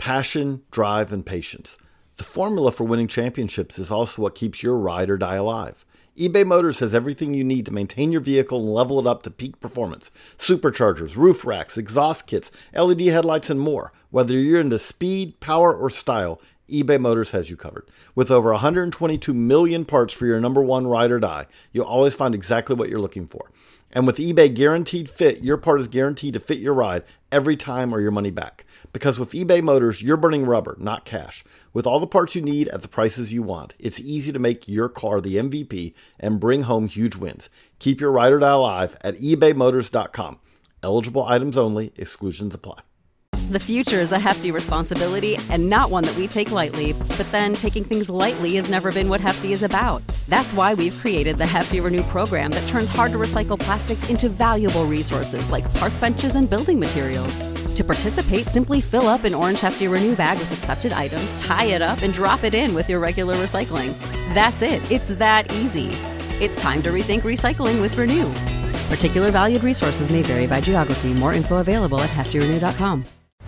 Passion, drive, and patience. The formula for winning championships is also what keeps your ride or die alive. eBay Motors has everything you need to maintain your vehicle and level it up to peak performance. Superchargers, roof racks, exhaust kits, LED headlights, and more. Whether you're into speed, power, or style, eBay Motors has you covered. With over 122 million parts for your number one ride or die, you'll always find exactly what you're looking for. And with eBay Guaranteed Fit, your part is guaranteed to fit your ride every time or your money back. Because with eBay Motors, you're burning rubber, not cash. With all the parts you need at the prices you want, it's easy to make your car the MVP and bring home huge wins. Keep your ride or die alive at ebaymotors.com. Eligible items only. Exclusions apply. The future is a hefty responsibility and not one that we take lightly, but then taking things lightly has never been what Hefty is about. That's why we've created the Hefty Renew program that turns hard-to-recycle plastics into valuable resources like park benches and building materials. To participate, simply fill up an orange Hefty Renew bag with accepted items, tie it up, and drop it in with your regular recycling. That's it. It's that easy. It's time to rethink recycling with Renew. Particular valued resources may vary by geography. More info available at heftyrenew.com.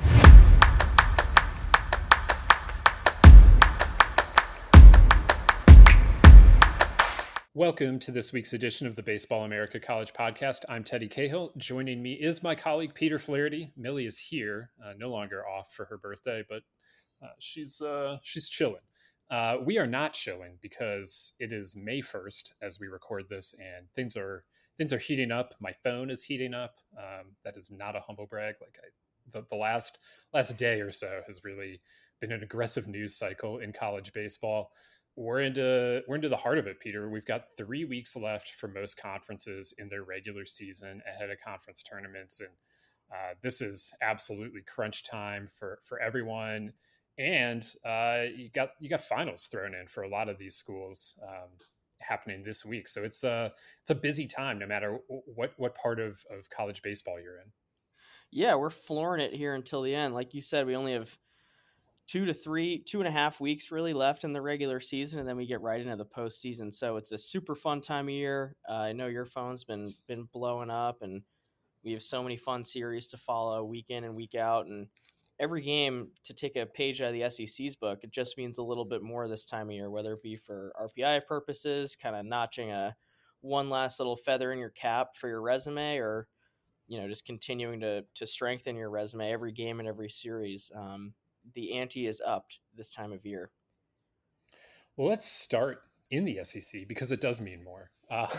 Welcome to this week's edition of the Baseball America College Podcast. I'm Teddy Cahill. Joining me is my colleague Peter Flaherty. Millie is here, no longer off for her birthday, but she's chilling. We are not chilling because it is May 1st as we record this, and things are heating up. My phone is heating up. That is not a humble brag. The last day or so has really been an aggressive news cycle in college baseball. We're into the heart of it, Peter. We've got 3 weeks left for most conferences in their regular season ahead of conference tournaments, and this is absolutely crunch time for everyone. And you got finals thrown in for a lot of these schools happening this week, so it's a busy time no matter what part of college baseball you're in. Yeah, we're flooring it here until the end. Like you said, we only have 2.5 weeks really left in the regular season, and then we get right into the postseason. So it's a super fun time of year. I know your phone's been blowing up, and we have so many fun series to follow week in and week out. And every game, to take a page out of the SEC's book, it just means a little bit more this time of year, whether it be for RPI purposes, kind of notching one last little feather in your cap for your resume, or just continuing to strengthen your resume every game and every series. The ante is upped this time of year. Well, let's start in the SEC because it does mean more.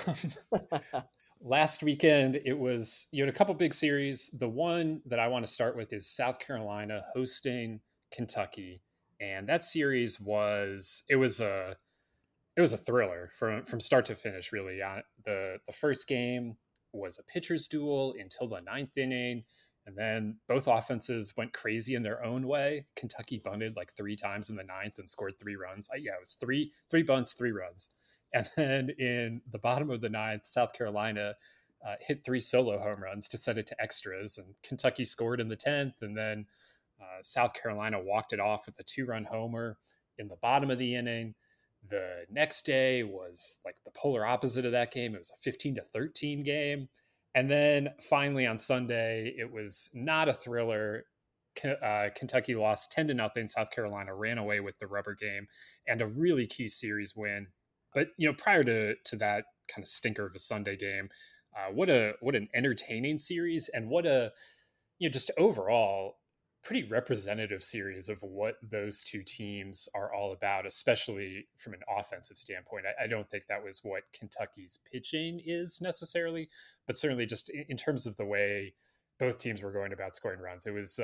Last weekend, you had a couple big series. The one that I want to start with is South Carolina hosting Kentucky, and that series was a thriller from start to finish. Really, the first game was a pitcher's duel until the ninth inning. And then both offenses went crazy in their own way. Kentucky bunted like 3 times in the ninth and scored 3 runs. It was three bunts, 3 runs. And then in the bottom of the ninth, South Carolina hit 3 solo home runs to set it to extras. And Kentucky scored in the 10th. And then South Carolina walked it off with a 2-run homer in the bottom of the inning. The next day was like the polar opposite of that game. It was a 15-13 game. And then finally on Sunday, it was not a thriller. Kentucky lost 10-0. South Carolina ran away with the rubber game and a really key series win. But prior to that kind of stinker of a Sunday game, what an entertaining series, and what a just overall pretty representative series of what those two teams are all about, especially from an offensive standpoint. I don't think that was what Kentucky's pitching is necessarily, but certainly just in terms of the way both teams were going about scoring runs. It was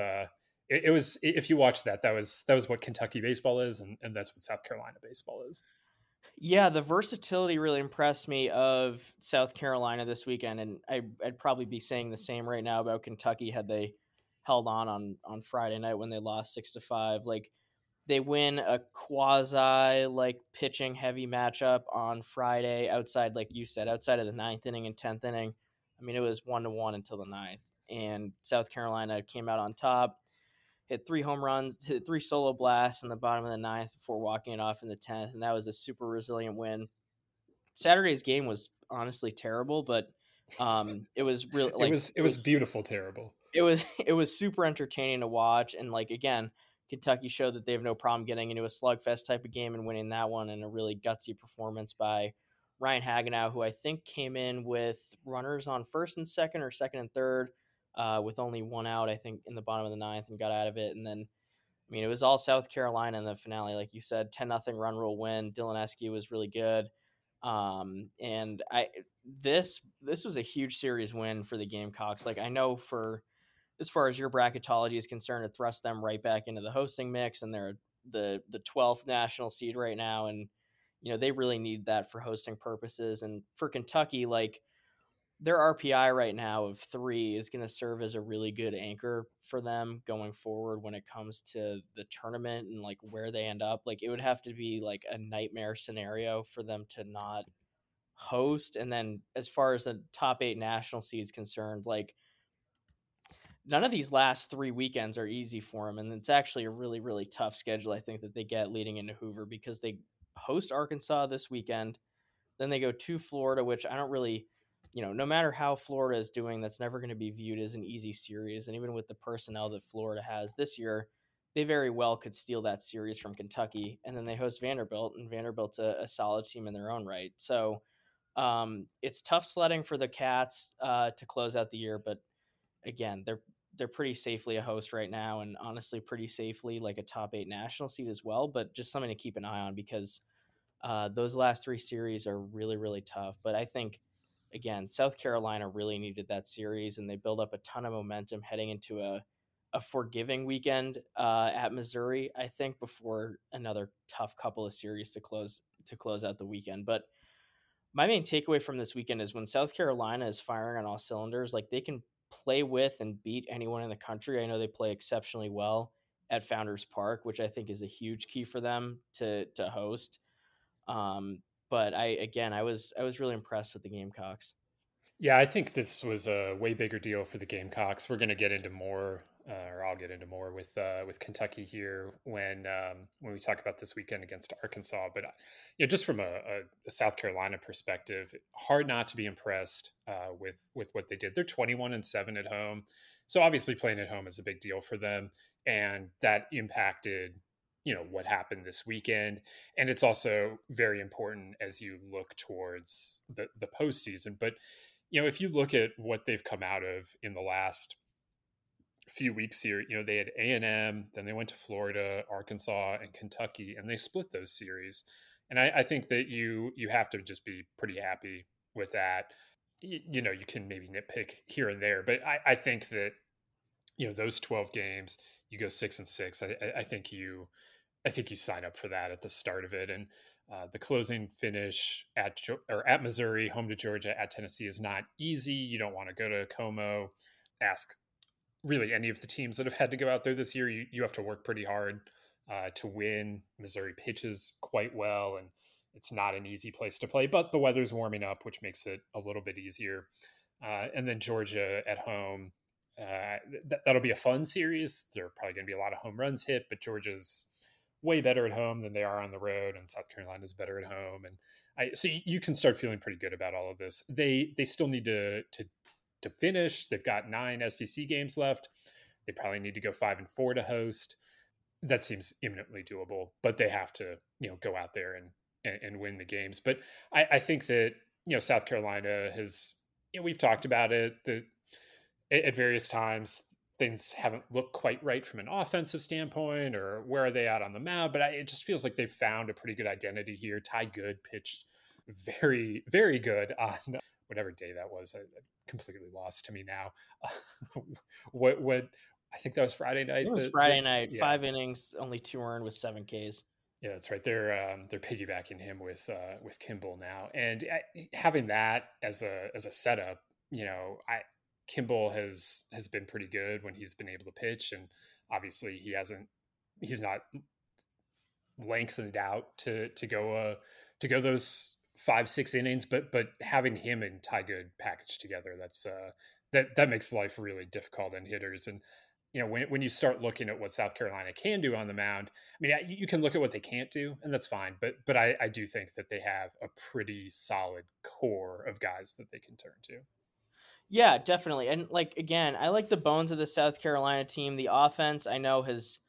if you watch that was what Kentucky baseball is, and that's what South Carolina baseball is. Yeah, the versatility really impressed me of South Carolina this weekend, and I'd probably be saying the same right now about Kentucky had they held on Friday night when they lost 6-5. Like, they win a quasi pitching heavy matchup on Friday outside, like you said, outside of the 9th inning and 10th inning. I mean, it was 1-1 until the 9th, and South Carolina came out on top, hit 3 home runs, hit 3 solo blasts in the bottom of the 9th before walking it off in the 10th. And that was a super resilient win. Saturday's game was honestly terrible, but it was really it was beautiful terrible. It was super entertaining to watch, and again, Kentucky showed that they have no problem getting into a slugfest type of game and winning that one in a really gutsy performance by Ryan Hagenow, who I think came in with runners on first and second or second and third with only one out, I think, in the bottom of the ninth and got out of it. And then, I mean, it was all South Carolina in the finale. Like you said, 10-0 run rule win. Dylan Eskew was really good. And this was a huge series win for the Gamecocks. Like, I know for as far as your bracketology is concerned, it thrust them right back into the hosting mix, and they're the 12th national seed right now. And, you know, they really need that for hosting purposes. And for Kentucky, like, their RPI right now of 3 is going to serve as a really good anchor for them going forward when it comes to the tournament and like where they end up. Like, it would have to be like a nightmare scenario for them to not host. And then as far as the top 8 national seeds concerned, like, none of these last 3 weekends are easy for them. And it's actually a really, really tough schedule, I think, that they get leading into Hoover, because they host Arkansas this weekend. Then they go to Florida, which I don't really, you know, no matter how Florida is doing, that's never going to be viewed as an easy series. And even with the personnel that Florida has this year, they very well could steal that series from Kentucky. And then they host Vanderbilt, and Vanderbilt's a solid team in their own right. So it's tough sledding for the Cats to close out the year. But again, they're pretty safely a host right now, and honestly pretty safely like a top 8 national seed as well. But just something to keep an eye on, because those last 3 series are really, really tough. But I think, again, South Carolina really needed that series, and they build up a ton of momentum heading into a forgiving weekend at Missouri, I think, before another tough couple of series to close out the weekend. But my main takeaway from this weekend is when South Carolina is firing on all cylinders, like, they can play with and beat anyone in the country. I know they play exceptionally well at Founders Park, which I think is a huge key for them to host. But I was really impressed with the Gamecocks. Yeah, I think this was a way bigger deal for the Gamecocks. We're going to get into more, or I'll get into more with Kentucky here when we talk about this weekend against Arkansas. But you know, just from a South Carolina perspective, hard not to be impressed with what they did. They're 21-7 at home, so obviously playing at home is a big deal for them, and that impacted, you know, what happened this weekend. And it's also very important as you look towards the postseason. But you know, if you look at what they've come out of in the last few weeks here, you know, they had A&M, then they went to Florida, Arkansas, and Kentucky, and they split those series. And I think that you have to just be pretty happy with that. You know, you can maybe nitpick here and there, but I think that, you know, those 12 games, you go 6-6. I think you sign up for that at the start of it. And the closing finish at Missouri, home to Georgia, at Tennessee is not easy. You don't want to go to Como. Ask really any of the teams that have had to go out there this year. You have to work pretty hard to win. Missouri pitches quite well, and it's not an easy place to play, but the weather's warming up, which makes it a little bit easier. And then Georgia at home. That'll be a fun series. There are probably going to be a lot of home runs hit, but Georgia's way better at home than they are on the road, and South Carolina's better at home. And so you can start feeling pretty good about all of this. They still need to finish. They've got 9 SEC games left. They probably need to go 5-4 to host. That seems imminently doable, but they have to, you know, go out there and win the games. But I think that, you know, South Carolina has, you know, we've talked about it, that at various times things haven't looked quite right from an offensive standpoint, or where are they at on the mound? But it just feels like they've found a pretty good identity here. Ty Good pitched very, very good on whatever day that was. I completely lost to me now. What I think that was Friday night. It was Friday night. Yeah. 5 innings, only 2 earned with 7 Ks. Yeah, that's right. They're piggybacking him with Kimball now, and having that as a setup, you know, Kimball has been pretty good when he's been able to pitch, and obviously he's not lengthened out to go those 5-6 innings, but having him and Ty Good packaged together, that makes life really difficult on hitters. And you know, when you start looking at what South Carolina can do on the mound, I mean, you can look at what they can't do, and that's fine, but I do think that they have a pretty solid core of guys that they can turn to. Yeah, definitely. And like, again, I like the bones of the South Carolina team. The offense, I know, is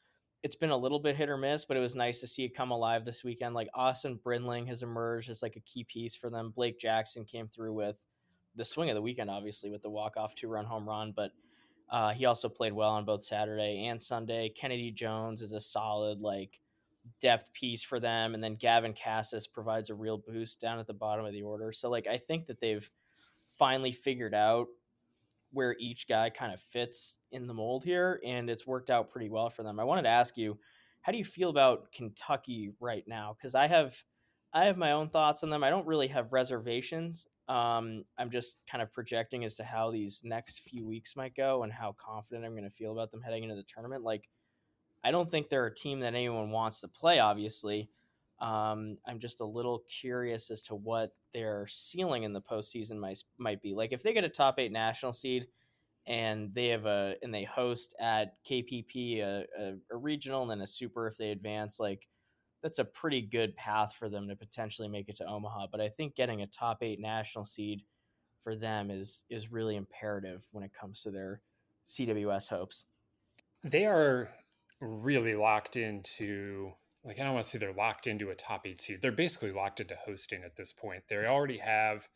it's been a little bit hit or miss, but it was nice to see it come alive this weekend. Like Austin Brindling has emerged as like a key piece for them. Blake Jackson came through with the swing of the weekend, obviously with the walk-off 2-run home run, but he also played well on both Saturday and Sunday. Kennedy Jones is a solid like depth piece for them. And then Gavin Cassis provides a real boost down at the bottom of the order. So like, I think that they've finally figured out where each guy kind of fits in the mold here, and it's worked out pretty well for them. I wanted to ask you, how do you feel about Kentucky right now? Because I have my own thoughts on them. I don't really have reservations. I'm just kind of projecting as to how these next few weeks might go and how confident I'm going to feel about them heading into the tournament. Like, I don't think they're a team that anyone wants to play, obviously. I'm just a little curious as to what their ceiling in the postseason might be. Like if they get a top 8 national seed and they host at KPP a regional and then a super if they advance, like that's a pretty good path for them to potentially make it to Omaha. But I think getting a top 8 national seed for them is really imperative when it comes to their CWS hopes. They are really locked into, like, I don't want to say they're locked into a top 8 seed. They're basically locked into hosting at this point. They already have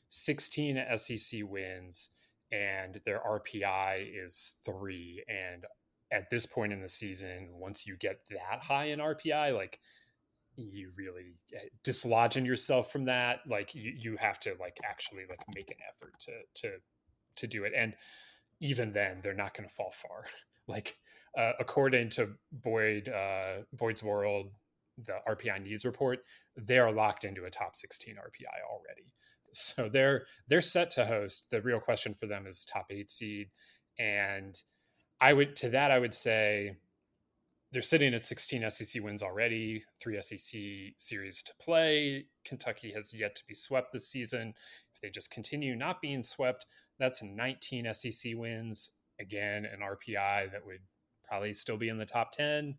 16 SEC wins and their RPI is 3. And at this point in the season, once you get that high in RPI, like you really dislodging yourself from that. Like you have to like actually like make an effort to do it. And even then they're not going to fall far. Like, according to Boyd's World, the RPI needs report, they are locked into a top 16 RPI already. So they're set to host. The real question for them is top 8 seed. And I would say they're sitting at 16 SEC wins already, 3 SEC series to play. Kentucky has yet to be swept this season. If they just continue not being swept, that's 19 SEC wins. Again, an RPI that would probably still be in the top 10.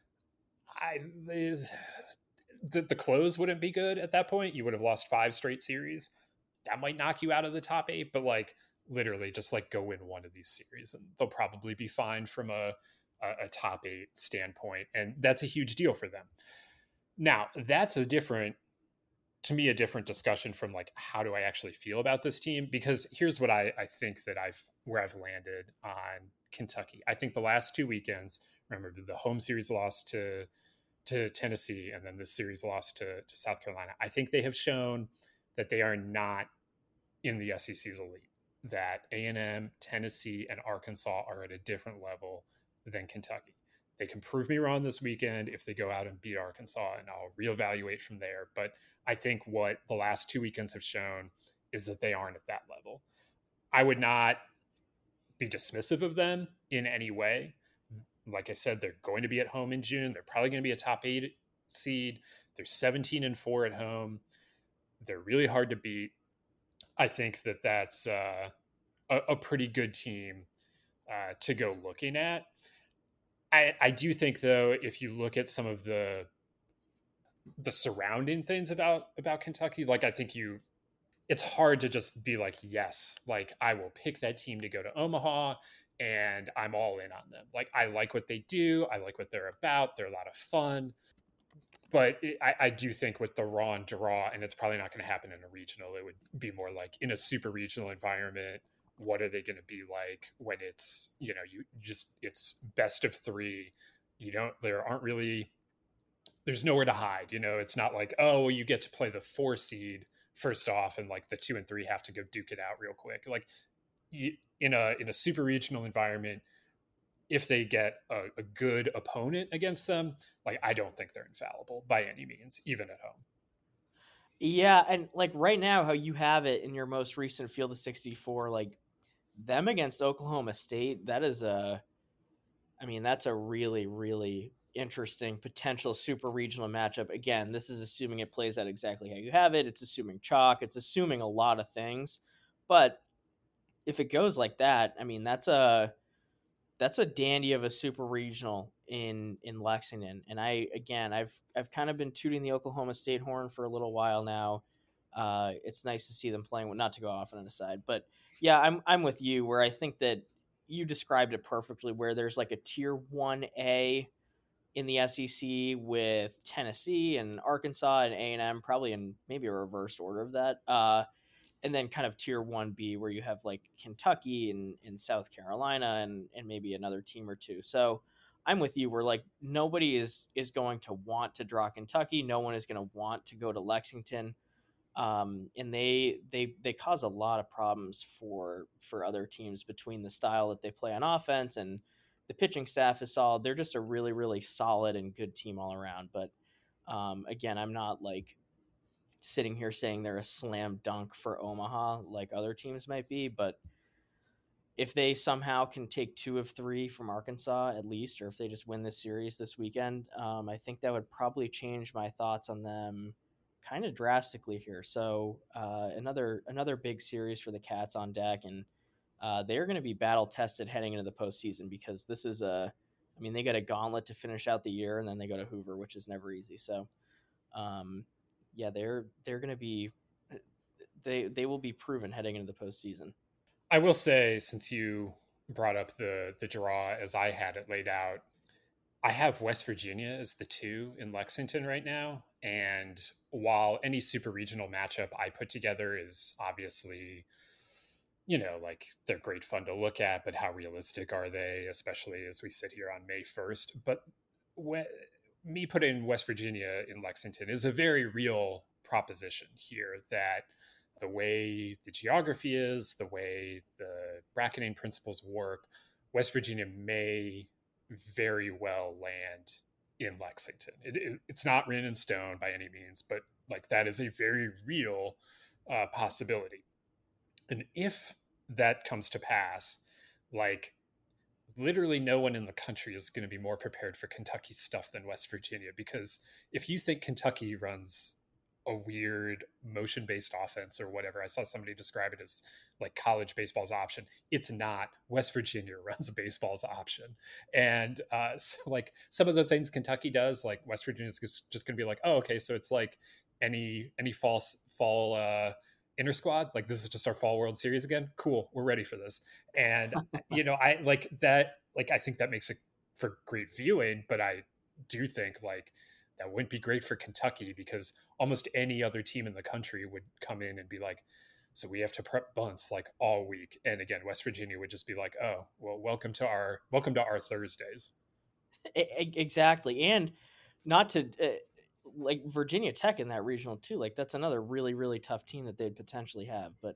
The close wouldn't be good at that point. You would have lost 5 straight series. That might knock you out of the top 8, but like literally just like go win one of these series and they'll probably be fine from a top 8 standpoint. And that's a huge deal for them. Now, that's a different discussion from like, how do I actually feel about this team? Because here's what I think that where I've landed on Kentucky. I think the last 2 weekends, remember the home series loss to Tennessee and then this series loss to South Carolina. I think they have shown that they are not in the SEC's elite, that A&M, Tennessee, and Arkansas are at a different level than Kentucky. They can prove me wrong this weekend if they go out and beat Arkansas, and I'll reevaluate from there. But I think what the last 2 weekends have shown is that they aren't at that level. I would not be dismissive of them in any way. Like I said, they're going to be at home in June. They're probably going to be a top 8 seed. They're 17-4 at home. They're really hard to beat. I think that that's a pretty good team to go looking at. I do think, though, if you look at some of the surrounding things about Kentucky, like I think it's hard to just be like, yes, like I will pick that team to go to Omaha and I'm all in on them. Like I like what they do. I like what they're about. They're a lot of fun. But I do think with the raw and draw, and it's probably not going to happen in a regional, it would be more like in a super regional environment. What are they going to be like when it's, it's best of 3, there's nowhere to hide, it's not like, oh, well, you get to play the 4 seed first off. And like the 2 and 3 have to go duke it out real quick. Like in a super regional environment, if they get a good opponent against them, like I don't think they're infallible by any means, even at home. Yeah, and like right now, how you have it in your most recent Field of 64, like them against Oklahoma State, that's a really, really interesting potential super regional matchup. Again, this is assuming it plays out exactly how you have it. It's assuming chalk. It's assuming a lot of things. But if it goes like that, I mean, that's a dandy of a super regional in Lexington. And I've kind of been tooting the Oklahoma State horn for a little while now. It's nice to see them playing, not to go off on an aside, but yeah, I'm with you where I think that you described it perfectly, where there's like a tier 1A in the SEC with Tennessee and Arkansas and A&M, probably in maybe a reversed order of that. And then kind of tier 1B where you have like Kentucky and South Carolina and maybe another team or two. So I'm with you. We're like, nobody is going to want to draw Kentucky. No one is going to want to go to Lexington. And they cause a lot of problems for other teams between the style that they play on offense, and the pitching staff is solid. They're just a really, really solid and good team all around. But again, I'm not like sitting here saying they're a slam dunk for Omaha like other teams might be, but if they somehow can take 2 of 3 from Arkansas at least, or if they just win this series this weekend, I think that would probably change my thoughts on them kind of drastically here. So another big series for the Cats on deck, and they're going to be battle tested heading into the postseason, because this is they got a gauntlet to finish out the year, and then they go to Hoover, which is never easy. So they're going to be, they will be proven heading into the postseason. I will say, since you brought up the draw as I had it laid out, I have West Virginia as the 2 in Lexington right now. And while any super regional matchup I put together is obviously, like they're great fun to look at, but how realistic are they, especially as we sit here on May 1st? But me putting West Virginia in Lexington is a very real proposition here, that the way the geography is, the way the bracketing principles work, West Virginia may very well land in Lexington. It's not written in stone by any means, but like that is a very real possibility. And if that comes to pass, like literally no one in the country is going to be more prepared for Kentucky stuff than West Virginia, because if you think Kentucky runs a weird motion-based offense or whatever, I saw somebody describe it as like college baseball's option. It's not. West Virginia runs baseball's option. And so like some of the things Kentucky does, like West Virginia's just going to be like, oh, okay, so it's like any fall inter squad, like this is just our fall World Series again. Cool, we're ready for this. And I like that. Like I think that makes it for great viewing, but I do think like that wouldn't be great for Kentucky, because almost any other team in the country would come in and be like, so we have to prep bunts like all week. And again, West Virginia would just be like, oh, well, welcome to our Thursdays. Exactly. And not to like Virginia Tech in that regional too. Like that's another really, really tough team that they'd potentially have, but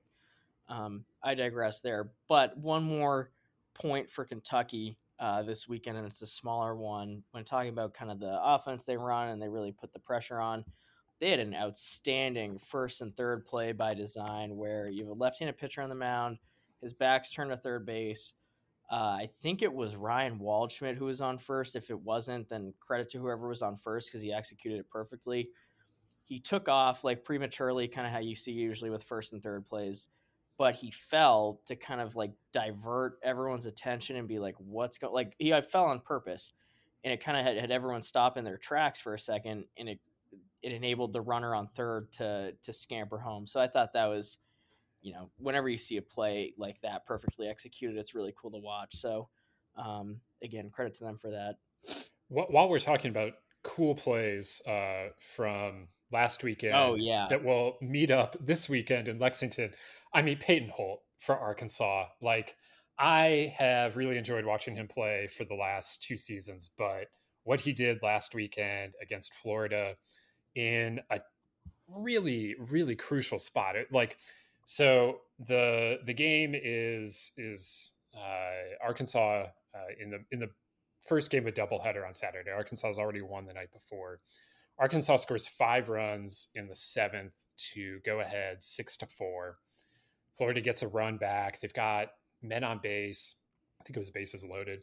I digress there. But one more point for Kentucky this weekend, and it's a smaller one. When talking about kind of the offense they run and they really put the pressure on, they had an outstanding first and third play by design where you have a left-handed pitcher on the mound, his back's turned to third base. I think it was Ryan Waldschmidt who was on first. If it wasn't, then credit to whoever was on first, because he executed it perfectly. He took off like prematurely, kind of how you see usually with first and third plays, but he fell to kind of like divert everyone's attention and be like, what's going, like he fell on purpose, and it kind of had everyone stop in their tracks for a second, and it enabled the runner on third to scamper home. So I thought that was, whenever you see a play like that perfectly executed, it's really cool to watch. So again, credit to them for that. While we're talking about cool plays from last weekend that will meet up this weekend in Lexington, I mean, Peyton Holt for Arkansas. Like, I have really enjoyed watching him play for the last 2 seasons, but what he did last weekend against Florida in a really, really crucial spot. So the game is Arkansas in the first game of doubleheader on Saturday. Arkansas has already won the night before. Arkansas scores 5 runs in the 7th to go ahead 6-4. Florida gets a run back. They've got men on base. I think it was bases loaded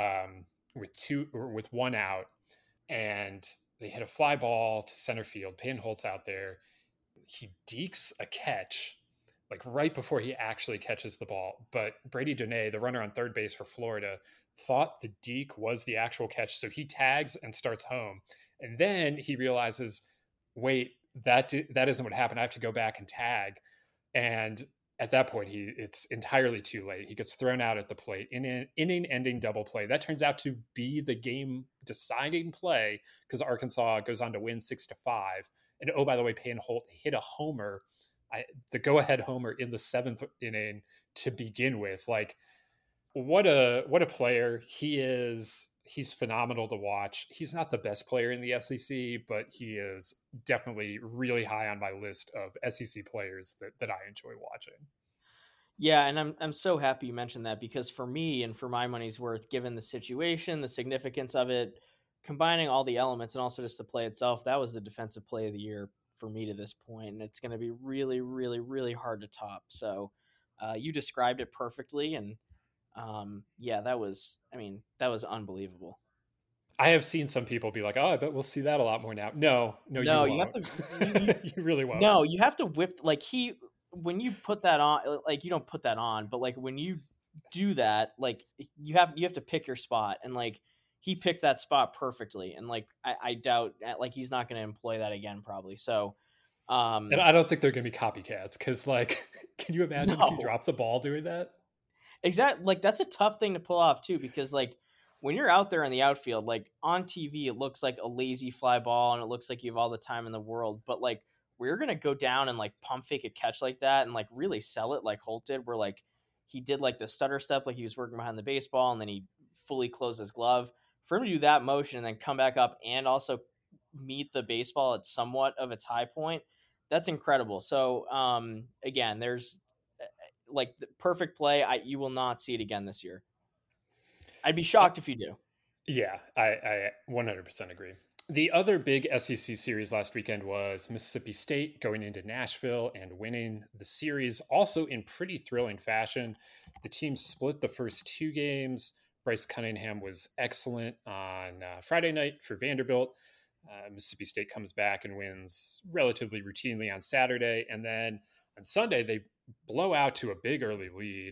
with 1 out, and they hit a fly ball to center field. Peyton Holt's out there. He dekes a catch like right before he actually catches the ball. But Brady Donay, the runner on third base for Florida, thought the deke was the actual catch. So he tags and starts home. And then he realizes, wait, that isn't what happened. I have to go back and tag. And at that point, it's entirely too late. He gets thrown out at the plate in an inning-ending double play. That turns out to be the game-deciding play because Arkansas goes on to win 6-5. And oh, by the way, Payne Holt hit a homer, the go-ahead homer in the 7th inning to begin with. Like, what a player he is. He's phenomenal to watch. He's not the best player in the SEC, but he is definitely really high on my list of SEC players that I enjoy watching. Yeah, and I'm so happy you mentioned that, because for me and for my money's worth, given the situation, the significance of it, combining all the elements and also just the play itself, that was the defensive play of the year for me to this point, and it's going to be really, really, really hard to top. So you described it perfectly, and yeah, that was unbelievable. I have seen some people be like, "Oh, I bet we'll see that a lot more now." No, you won't. You have to. You really won't. No, you have to whip when you put that on. Like, you don't put that on, but like when you do that, like you have to pick your spot, and like he picked that spot perfectly, and like I doubt like he's not going to employ that again probably. So, and I don't think they're going to be copycats, because like, can you imagine if you drop the ball doing that? Exactly. Like, that's a tough thing to pull off too, because like when you're out there in the outfield, like on TV, it looks like a lazy fly ball and it looks like you have all the time in the world. But like, we're going to go down and like pump fake a catch like that and like really sell it like Holt did, where like he did like the stutter step, like he was working behind the baseball, and then he fully closed his glove. For him to do that motion and then come back up and also meet the baseball at somewhat of its high point, that's incredible. So again, there's like the perfect play. You will not see it again this year. I'd be shocked if you do. Yeah, I 100% agree. The other big SEC series last weekend was Mississippi State going into Nashville and winning the series, also in pretty thrilling fashion. The team split the first 2 games. Bryce Cunningham was excellent on Friday night for Vanderbilt. Mississippi State comes back and wins relatively routinely on Saturday. And then on Sunday, they blow out to a big early lead,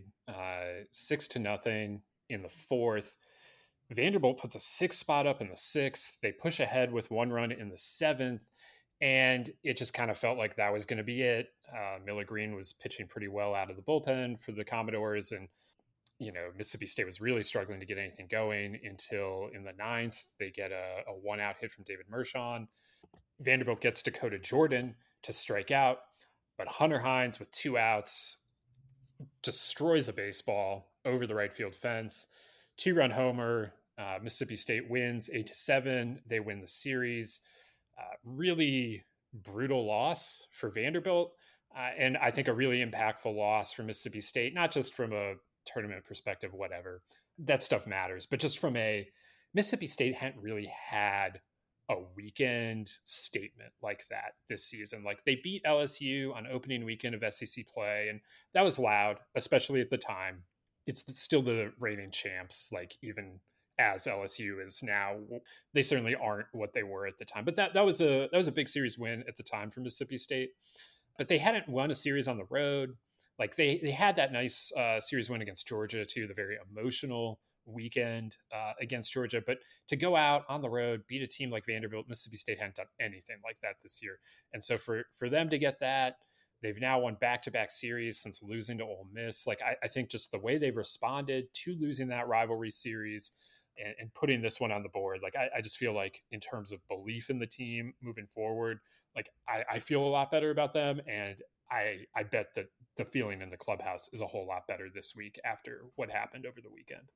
6-0 in the 4th. Vanderbilt puts a 6 spot up in the 6th. They push ahead with 1 run in the 7th. And it just kind of felt like that was going to be it. Miller Green was pitching pretty well out of the bullpen for the Commodores. And, you know, Mississippi State was really struggling to get anything going until in the 9th, they get a 1-out hit from David Mershon. Vanderbilt gets Dakota Jordan to strike out, but Hunter Hines with 2 outs destroys a baseball over the right field fence. 2-run homer. Mississippi State wins 8-7. They win the series. Really brutal loss for Vanderbilt. And I think a really impactful loss for Mississippi State, not just from a tournament perspective, whatever, that stuff matters, but just from a Mississippi State hadn't really had a weekend statement like that this season. Like, they beat LSU on opening weekend of SEC play, and that was loud, especially at the time. It's still the reigning champs, like even as LSU is now. They certainly aren't what they were at the time, but that was a big series win at the time for Mississippi State. But they hadn't won a series on the road. Like, they had that nice series win against Georgia too, the very emotional weekend against Georgia. But to go out on the road, beat a team like Vanderbilt, Mississippi State hadn't done anything like that this year. And so for them to get that, they've now won back-to-back series since losing to Ole Miss. Like, I think just the way they've responded to losing that rivalry series and putting this one on the board, like, I just feel like in terms of belief in the team moving forward, like I feel a lot better about them. And I bet that the feeling in the clubhouse is a whole lot better this week after what happened over the weekend.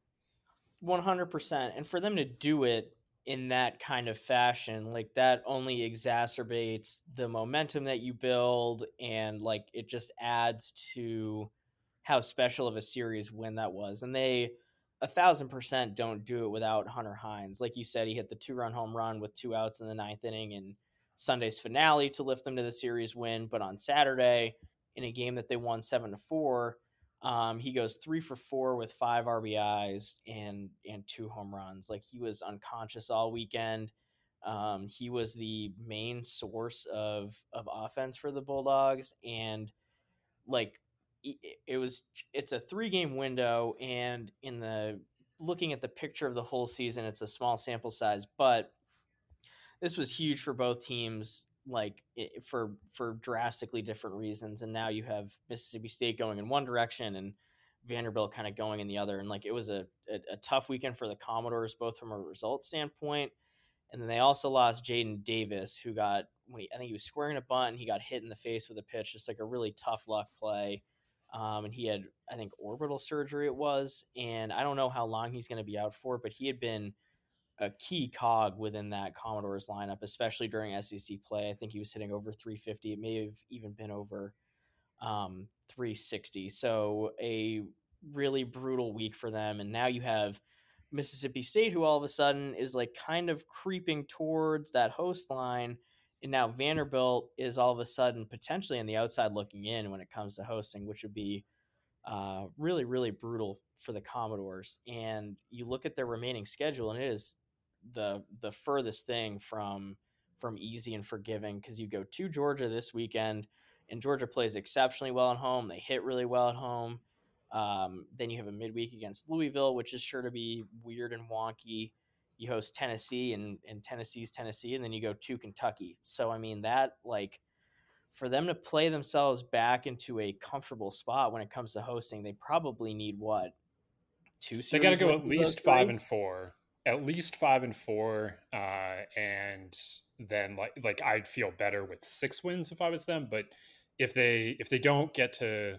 100%. And for them to do it in that kind of fashion, like, that only exacerbates the momentum that you build, and like it just adds to how special of a series win that was. And they 1,000% don't do it without Hunter Hines. Like you said, he hit the 2-run home run with 2 outs in the 9th inning in Sunday's finale to lift them to the series win. But on Saturday, in a game that they won 7-4, he goes 3 for 4 with 5 RBIs and 2 home runs. Like, he was unconscious all weekend. He was the main source of offense for the Bulldogs. And like, it's a 3-game window. And looking at the picture of the whole season, it's a small sample size, but this was huge for both teams. for drastically different reasons. And now you have Mississippi State going in one direction and Vanderbilt kind of going in the other. And like, it was a tough weekend for the Commodores, both from a result standpoint. And then they also lost Jaden Davis, who got, I think he was squaring a bunt and he got hit in the face with a pitch, just like a really tough luck play. And he had, I think, orbital surgery it was. And I don't know how long he's going to be out for, but he had been a key cog within that Commodores lineup, especially during SEC play. I think he was hitting over 350. It may have even been over 360. So a really brutal week for them. And now you have Mississippi State, who all of a sudden is like kind of creeping towards that host line. And now Vanderbilt is all of a sudden potentially on the outside looking in when it comes to hosting, which would be really, really brutal for the Commodores. And you look at their remaining schedule, and it is the furthest thing from easy and forgiving, because you go to Georgia this weekend, and Georgia plays exceptionally well at home. They hit really well at home. Then you have a midweek against Louisville, which is sure to be weird and wonky. You host Tennessee, and Tennessee's Tennessee, and then you go to Kentucky. So, I mean, that, like, for them to play themselves back into a comfortable spot when it comes to hosting, they probably need what? 2 series? They got to go at least 5-4. At least 5-4. And then like I'd feel better with 6 wins if I was them. But if they don't get to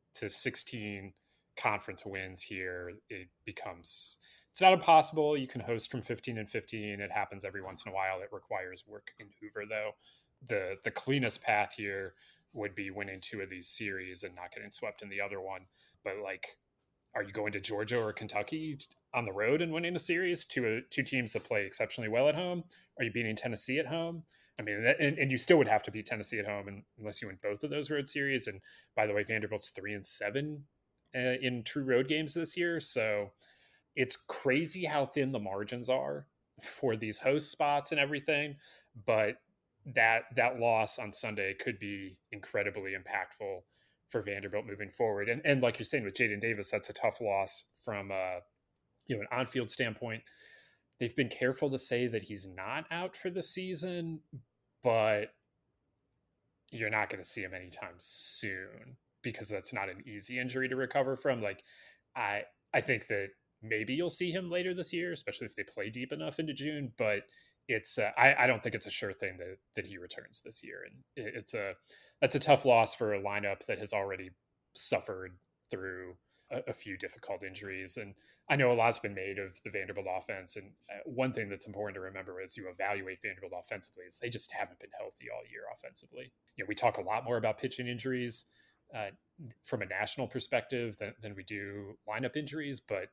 16 conference wins here, it's not impossible. You can host from 15-15. It happens every once in a while. It requires work in Hoover, though. The cleanest path here would be winning 2 of these series and not getting swept in the other one. But like, are you going to Georgia or Kentucky on the road and winning a series? Two teams that play exceptionally well at home. Are you beating Tennessee at home? I mean, and you still would have to beat Tennessee at home unless you win both of those road series. And by the way, Vanderbilt's 3-7 in true road games this year. So it's crazy how thin the margins are for these host spots and everything. But that loss on Sunday could be incredibly impactful for Vanderbilt moving forward. And like you're saying with Jaden Davis, that's a tough loss from an on-field standpoint. They've been careful to say that he's not out for the season, but you're not going to see him anytime soon because that's not an easy injury to recover from. Like, I think that maybe you'll see him later this year, especially if they play deep enough into June, but it's I don't think it's a sure thing that he returns this year. And that's a tough loss for a lineup that has already suffered through a few difficult injuries. And I know a lot's been made of the Vanderbilt offense. And one thing that's important to remember as you evaluate Vanderbilt offensively is they just haven't been healthy all year offensively. You know, we talk a lot more about pitching injuries from a national perspective than we do lineup injuries, but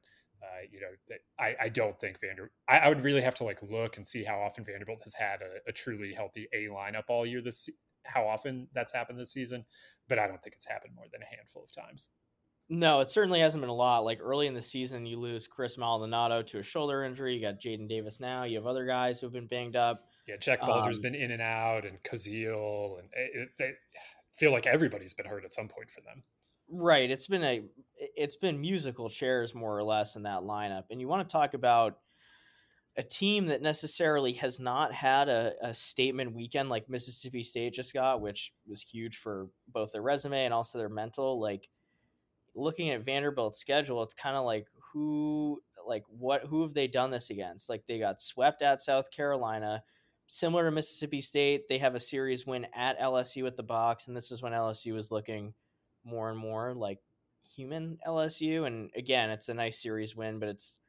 I don't think I would really have to like look and see how often Vanderbilt has had a truly healthy A lineup all year how often that's happened this season, but I don't think it's happened more than a handful of times. No, it certainly hasn't been a lot. Like early in the season, you lose Chris Maldonado to a shoulder injury. You got Jaden Davis now. You have other guys who've been banged up. Yeah, Jack Bulger's been in and out, and Koziel, and I feel like everybody's been hurt at some point for them. Right. It's been musical chairs more or less in that lineup. And you want to talk about a team that necessarily has not had a statement weekend like Mississippi State just got, which was huge for both their resume and also their mental. Like, looking at Vanderbilt's schedule, it's kind of like who have they done this against? Like, they got swept at South Carolina. Similar to Mississippi State, they have a series win at LSU at the box, and this is when LSU was looking more and more like human LSU. And again, it's a nice series win, but it's,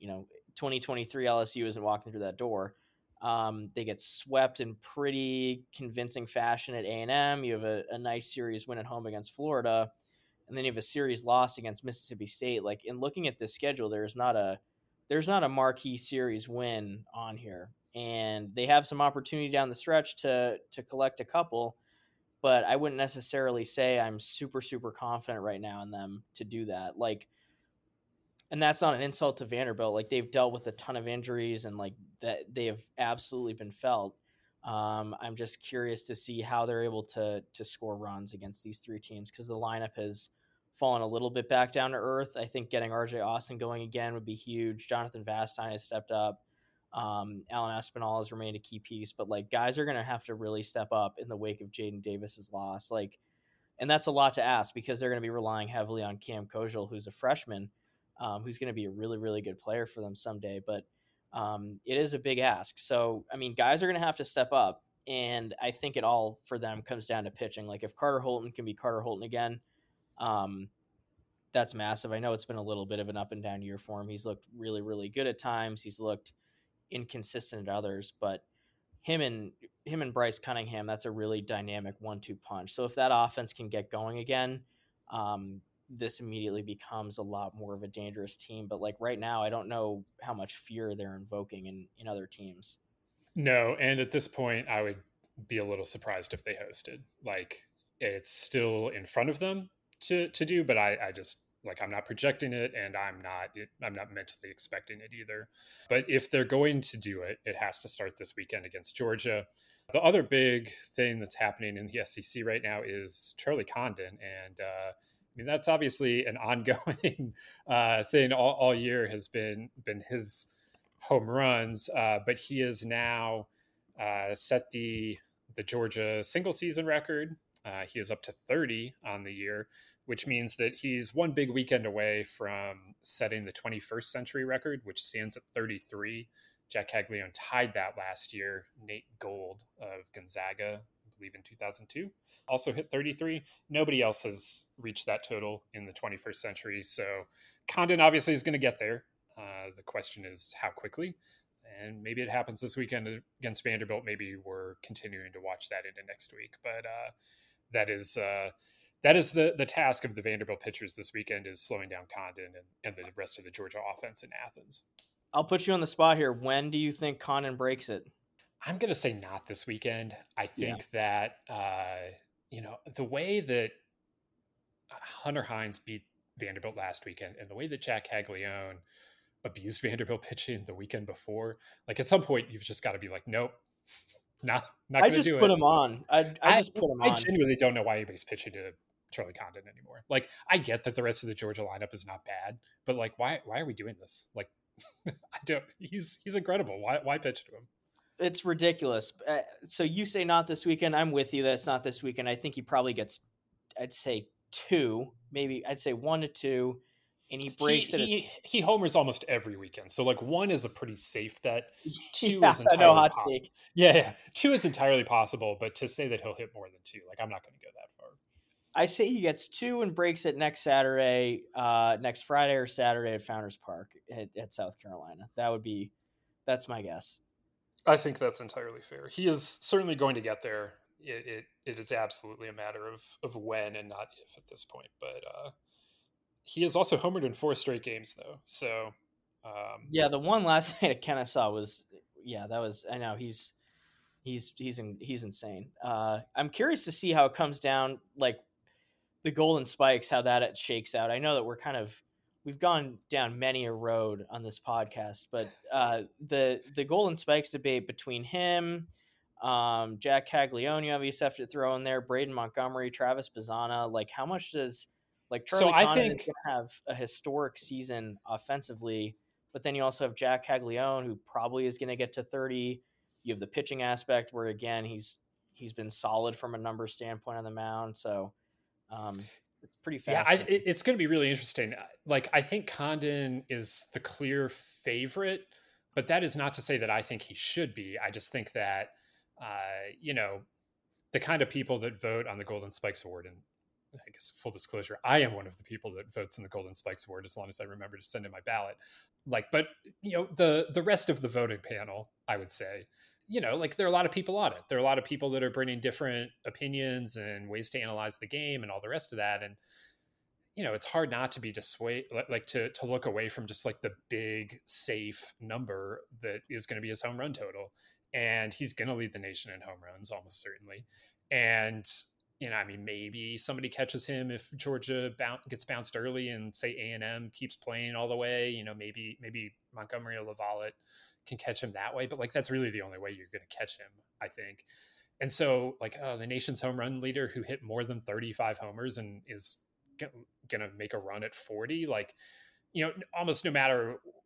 2023 LSU isn't walking through that door. They get swept in pretty convincing fashion at A&M. You have a nice series win at home against Florida, and then you have a series loss against Mississippi State. Like, in looking at this schedule, there's not a marquee series win on here, and they have some opportunity down the stretch to collect a couple, but I wouldn't necessarily say I'm super, super confident right now in them to do that. Like, and that's not an insult to Vanderbilt. Like, they've dealt with a ton of injuries, and like that they have absolutely been felt. I'm just curious to see how they're able to score runs against these 3 teams, because the lineup has fallen a little bit back down to earth. I think getting RJ Austin going again would be huge. Jonathan Vastine has stepped up. Alan Espinal has remained a key piece, but like guys are going to have to really step up in the wake of Jaden Davis's loss. Like, and that's a lot to ask because they're going to be relying heavily on Cam Kojal, who's a freshman, who's going to be a really, really good player for them someday. But it is a big ask. So, I mean, guys are going to have to step up. And I think it all for them comes down to pitching. Like if Carter Holton can be Carter Holton again, that's massive. I know it's been a little bit of an up and down year for him. He's looked really, really good at times. He's looked inconsistent at others, but him and Bryce Cunningham, that's a really dynamic 1-2 punch. So if that offense can get going again, this immediately becomes a lot more of a dangerous team. But like right now, I don't know how much fear they're invoking in other teams. No, and at this point, I would be a little surprised if they hosted. Like it's still in front of them to do, but I just like I'm not projecting it, and I'm not mentally expecting it either. But if they're going to do it, it has to start this weekend against Georgia. The other big thing that's happening in the SEC right now is Charlie Condon, and I mean that's obviously an ongoing thing all year has been his home runs, but he has now set the Georgia single season record. He is up to 30 on the year, which means that he's one big weekend away from setting the 21st century record, which stands at 33. Jack Caglione tied that last year. Nate Gold of Gonzaga, I believe in 2002, also hit 33. Nobody else has reached that total in the 21st century. So Condon obviously is going to get there. The question is how quickly, and maybe it happens this weekend against Vanderbilt. Maybe we're continuing to watch that into next week, but that is the task of the Vanderbilt pitchers this weekend is slowing down Condon and the rest of the Georgia offense in Athens. I'll put you on the spot here. When do you think Condon breaks it? I'm going to say not this weekend. I think that, the way that Hunter Hines beat Vanderbilt last weekend and the way that Jack Caglione abused Vanderbilt pitching the weekend before, like at some point you've just got to be like, nope, not going to do it. I just put him on. I just put him on. I genuinely don't know why anybody's pitching to Charlie Condon anymore. Like I get that the rest of the Georgia lineup is not bad, but like, why are we doing this? Like, I don't, he's incredible. Why pitch to him? It's ridiculous. So you say not this weekend. I'm with you that it's not this weekend. I think he probably gets, I'd say 2, maybe I'd say 1 to 2. And he breaks it. He homers almost every weekend. So like 1 is a pretty safe bet. 2 yeah, is entirely possible. Yeah. 2 is entirely possible, but to say that he'll hit more than 2, like I'm not going to go that far. I say he gets 2 and breaks it next Saturday, next Friday or Saturday at Founders Park at South Carolina. That's my guess. I think that's entirely fair. He is certainly going to get there. It is absolutely a matter of when and not if at this point, but he has also homered in 4 straight games, though. So, the one last night at Kennesaw was, I know he's insane. I'm curious to see how it comes down, like the Golden Spikes, how that shakes out. I know that we've gone down many a road on this podcast, but the Golden Spikes debate between him, Jack Caglione, obviously have to throw in there, Braden Montgomery, Travis Bazzana, like how much does like Charlie Condon is going to have a historic season offensively, but then you also have Jack Caglione, who probably is going to get to 30. You have the pitching aspect where, again, he's been solid from a number standpoint on the mound. So it's pretty fast. Yeah, it's going to be really interesting. Like, I think Condon is the clear favorite, but that is not to say that I think he should be. I just think that, the kind of people that vote on the Golden Spikes Award, and I guess full disclosure, I am one of the people that votes in the Golden Spikes Award as long as I remember to send in my ballot. But the rest of the voting panel, I would say, like there are a lot of people on it. There are a lot of people that are bringing different opinions and ways to analyze the game and all the rest of that. And, it's hard not to be dissuaded, like to look away from just like the big safe number that is going to be his home run total. And he's going to lead the nation in home runs almost certainly. And, maybe somebody catches him if Georgia gets bounced early and say A&M keeps playing all the way, maybe Montgomery or LaValle can catch him that way. But like, that's really the only way you're going to catch him, I think. And so like, the nation's home run leader who hit more than 35 homers and is going to make a run at 40, like, almost no matter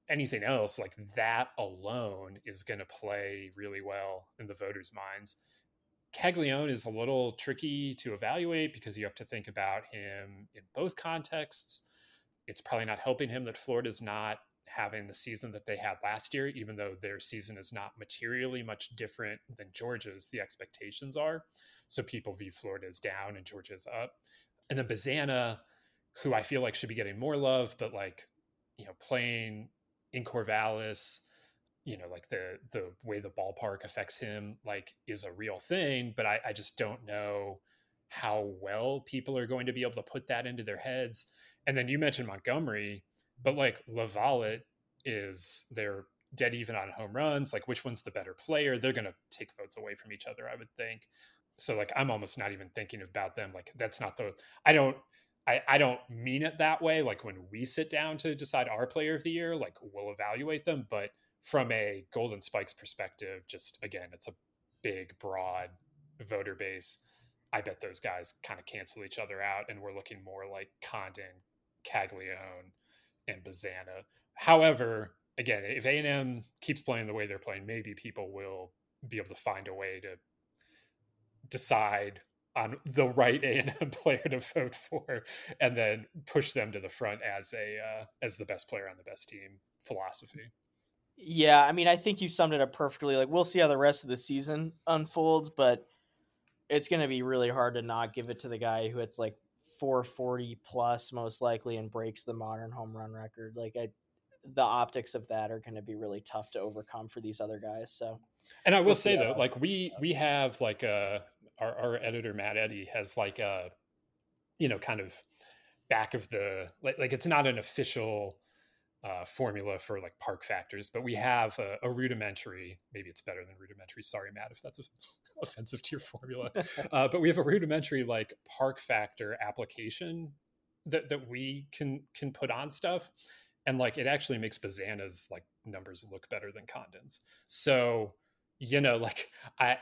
anything else, like that alone is going to play really well in the voters' minds. Caglione is a little tricky to evaluate because you have to think about him in both contexts. It's probably not helping him that Florida's not having the season that they had last year, even though their season is not materially much different than Georgia's, the expectations are. So people view Florida as down and Georgia's up. And then Bazana, who I feel like should be getting more love, but like, playing in Corvallis, like the way the ballpark affects him, like, is a real thing. But I just don't know how well people are going to be able to put that into their heads. And then you mentioned Montgomery, but like Lavalette they're dead even on home runs. Like, which one's the better player? They're going to take votes away from each other, I would think. So like, I'm almost not even thinking about them. Like, that's not I don't mean it that way. Like, when we sit down to decide our player of the year, like, we'll evaluate them. But from a Golden Spikes perspective, just again, it's a big, broad voter base. I bet those guys kind of cancel each other out, and we're looking more like Condon, Caglione, and Bazana. However, again, if A&M keeps playing the way they're playing, maybe people will be able to find a way to decide on the right A&M player to vote for, and then push them to the front as the best player on the best team philosophy. Yeah, I mean, I think you summed it up perfectly. Like, we'll see how the rest of the season unfolds, but it's going to be really hard to not give it to the guy who hits like 440 plus most likely and breaks the modern home run record. Like, the optics of that are going to be really tough to overcome for these other guys. So, and I will say though, like we have like our editor Matt Eddy has like a, kind of back of the like it's not an official formula for like park factors, but we have a rudimentary, maybe it's better than rudimentary. Sorry, Matt, if that's offensive to your formula. But we have a rudimentary like park factor application that we can put on stuff. And like, it actually makes Bazana's like numbers look better than Condon's. So, like I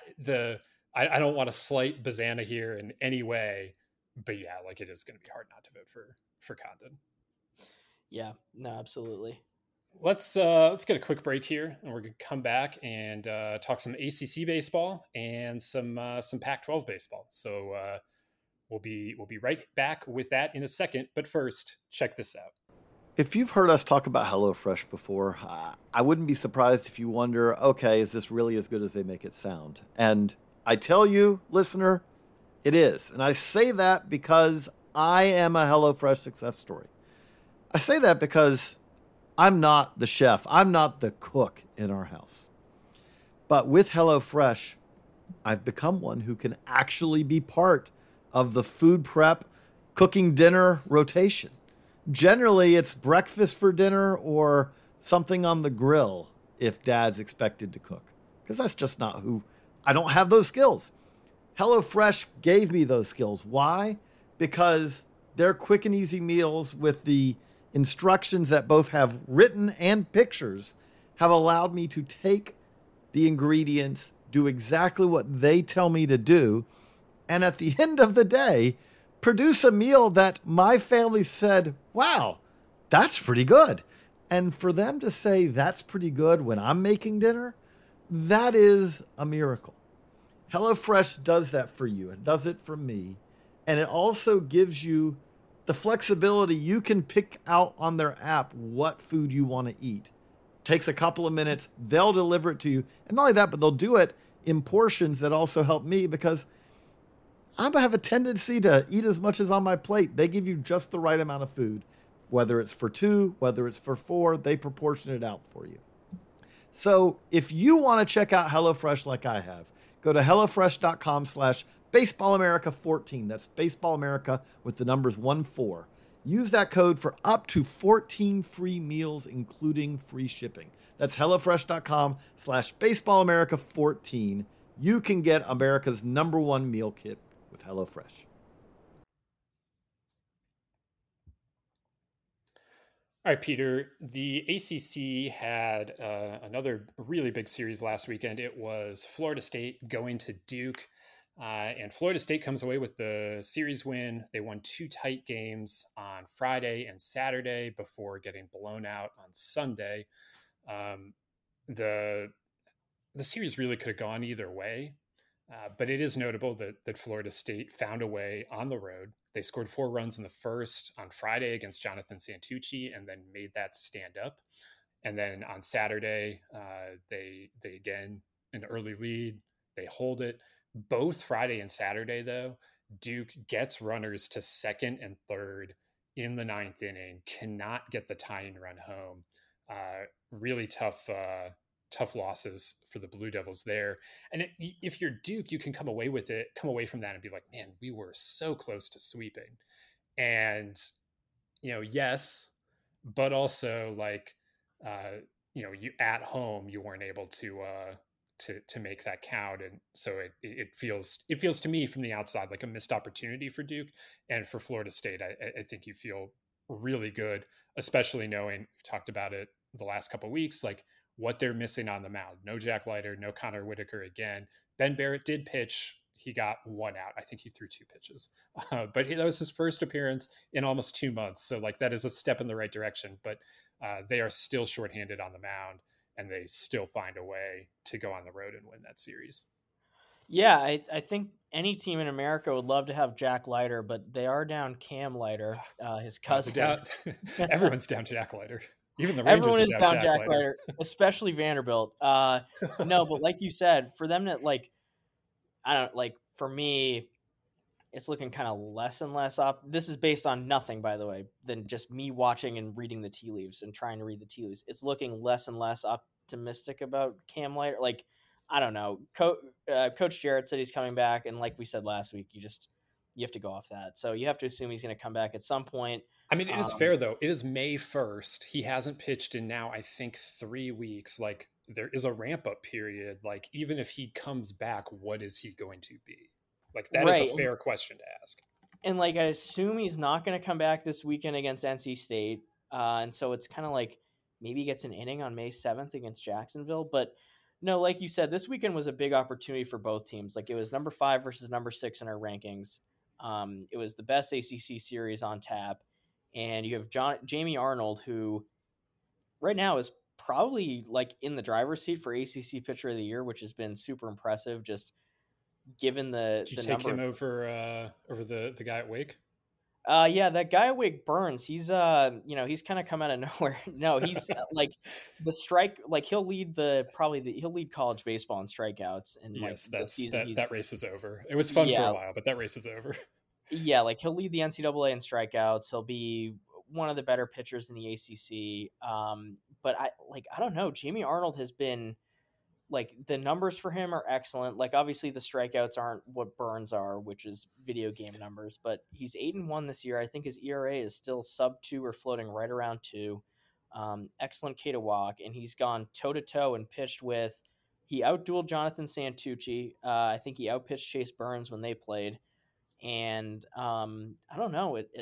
don't want to slight Bazana here in any way, but yeah, like, it is going to be hard not to vote for Condon. Yeah, no, absolutely. Let's get a quick break here, and we're gonna come back and talk some ACC baseball and some Pac-12 baseball. So we'll be right back with that in a second. But first, check this out. If you've heard us talk about HelloFresh before, I wouldn't be surprised if you wonder, okay, is this really as good as they make it sound? And I tell you, listener, it is. And I say that because I am a HelloFresh success story. I say that because I'm not the chef. I'm not the cook in our house. But with HelloFresh, I've become one who can actually be part of the food prep, cooking dinner rotation. Generally, it's breakfast for dinner or something on the grill if dad's expected to cook. Because that's just not who... I don't have those skills. HelloFresh gave me those skills. Why? Because they're quick and easy meals with the instructions that both have written and pictures have allowed me to take the ingredients, do exactly what they tell me to do, and at the end of the day, produce a meal that my family said, wow, that's pretty good. And for them to say that's pretty good when I'm making dinner, that is a miracle. HelloFresh does that for you. It does it for me. And it also gives you the flexibility. You can pick out on their app what food you want to eat. Takes a couple of minutes. They'll deliver it to you. And not only that, but they'll do it in portions that also help me because I have a tendency to eat as much as on my plate. They give you just the right amount of food. Whether it's for 2, whether it's for 4, they proportion it out for you. So if you want to check out HelloFresh like I have, go to HelloFresh.com/BaseballAmerica14. That's Baseball America with the numbers 14. Use that code for up to 14 free meals, including free shipping. That's HelloFresh.com/BaseballAmerica14. You can get America's #1 meal kit with HelloFresh. All right, Peter, the ACC had another really big series last weekend. It was Florida State going to Duke. And Florida State comes away with the series win. They won 2 tight games on Friday and Saturday before getting blown out on Sunday. The series really could have gone either way, but it is notable that Florida State found a way on the road. They scored 4 runs in the first on Friday against Jonathan Santucci and then made that stand up. And then on Saturday, they again an early lead. They hold it. Both Friday and Saturday, though, Duke gets runners to second and third in the 9th inning, cannot get the tying run home. Really tough losses for the Blue Devils there. And if you're Duke, you can come away from that and be like, man, we were so close to sweeping. And, yes, but also like, you at home, you weren't able to make that count. And so it feels to me from the outside like a missed opportunity for Duke. And for Florida State, I think you feel really good, especially knowing, we've talked about it the last couple of weeks, like what they're missing on the mound. No Jack Leiter, no Connor Whitaker again. Ben Barrett did pitch. He got 1 out. I think he threw 2 pitches, but that was his first appearance in almost 2 months. So like that is a step in the right direction, but they are still shorthanded on the mound, and they still find a way to go on the road and win that series. Yeah, I think any team in America would love to have Jack Leiter, but they are down Cam Leiter, his cousin. Everyone's down Jack Leiter. Even the Rangers Everyone is down Jack Leiter. Leiter, especially Vanderbilt. No, but like you said, for them to for me, it's looking kind of less and less up. This is based on nothing, by the way, than just me watching and reading the tea leaves and trying to read the tea leaves. It's looking less and less optimistic about Cam Leiter. Like, I don't know. Coach Jarrett said he's coming back, and like we said last week, you have to go off that. So you have to assume he's going to come back at some point. I mean, it is fair though. It is May 1st. He hasn't pitched in now, I think, 3 weeks. Like, there is a ramp up period. Like, even if he comes back, what is he going to be? Like, that is a fair question to ask. And like, I assume he's not going to come back this weekend against NC State. And so it's kind of like maybe he gets an inning on May 7th against Jacksonville. But no, like you said, this weekend was a big opportunity for both teams. Like, it was number 5 versus number 6 in our rankings. It was the best ACC series on tap. And you have Jamie Arnold, who right now is probably like in the driver's seat for ACC Pitcher of the Year, which has been super impressive. Just given Did you take him over the guy at Wake? Yeah, that guy at Wake, Burns, he's he's kind of come out of nowhere. No, he's like the strike, like he'll lead college baseball in strikeouts. And yes, that race is over. It was fun for a while, but that race is over. Yeah, like he'll lead the NCAA in strikeouts. He'll be one of the better pitchers in the ACC. But I don't know. Jamie Arnold has been, like, the numbers for him are excellent. Like, obviously the strikeouts aren't what Burns are, which is video game numbers, but he's 8-1 this year. I think his ERA is still sub 2 or floating right around 2. Excellent K to walk, and he's gone toe to toe and pitched with. He outdueled Jonathan Santucci. I think he outpitched Chase Burns when they played. And I don't know. It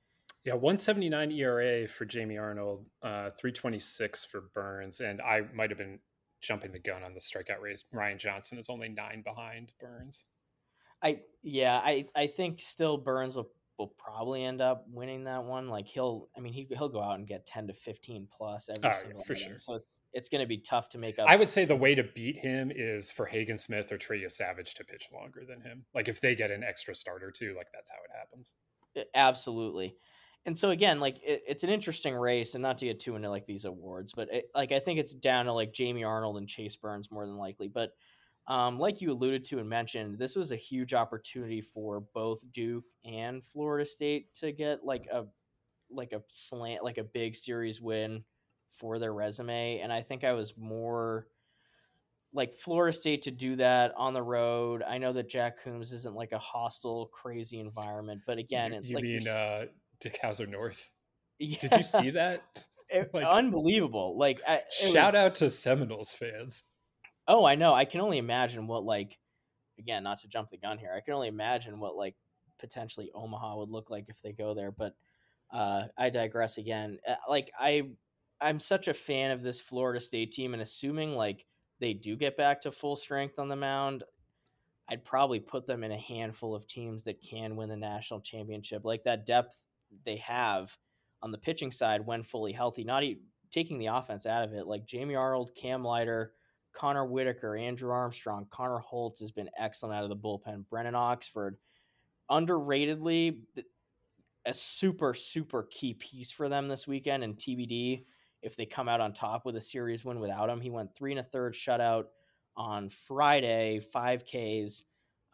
179 ERA for Jamie Arnold, 326 for Burns, and I might have been jumping the gun on the strikeout race. Ryan Johnson is only 9 behind Burns. I think still Burns will probably end up winning that one. Like he'll go out and get 10 to 15 plus every single for game. sure. So it's going to be tough to make up. I would say the way to beat him is for Hagen Smith or Trey Savage to pitch longer than him. Like, if they get an extra starter too, like that's how it happens. Absolutely. And so again, like it's an interesting race, and not to get too into like these awards, but I think it's down to like Jamie Arnold and Chase Burns more than likely. But like you alluded to and mentioned, this was a huge opportunity for both Duke and Florida State to get like a big series win for their resume. And I think I was more like Florida State to do that on the road. I know that Jack Coombs isn't like a hostile, crazy environment, but again, you mean Dick Hauser North? Yeah. Did you see that? Unbelievable! Like, shout out to Seminoles fans. Oh, I know. I can only imagine what, like, again, not to jump the gun here, I can only imagine what like potentially Omaha would look like if they go there. But I digress again. Like, I'm such a fan of this Florida State team, and assuming like they do get back to full strength on the mound, I'd probably put them in a handful of teams that can win the national championship. Like that depth they have on the pitching side when fully healthy, not even taking the offense out of it. Like Jamie Arnold, Cam Leiter, Connor Whitaker, Andrew Armstrong, Connor Holtz has been excellent out of the bullpen. Brennan Oxford, underratedly, a super, super key piece for them this weekend. And TBD, if they come out on top with a series win without him, he went 3 1/3 shutout on Friday, 5 Ks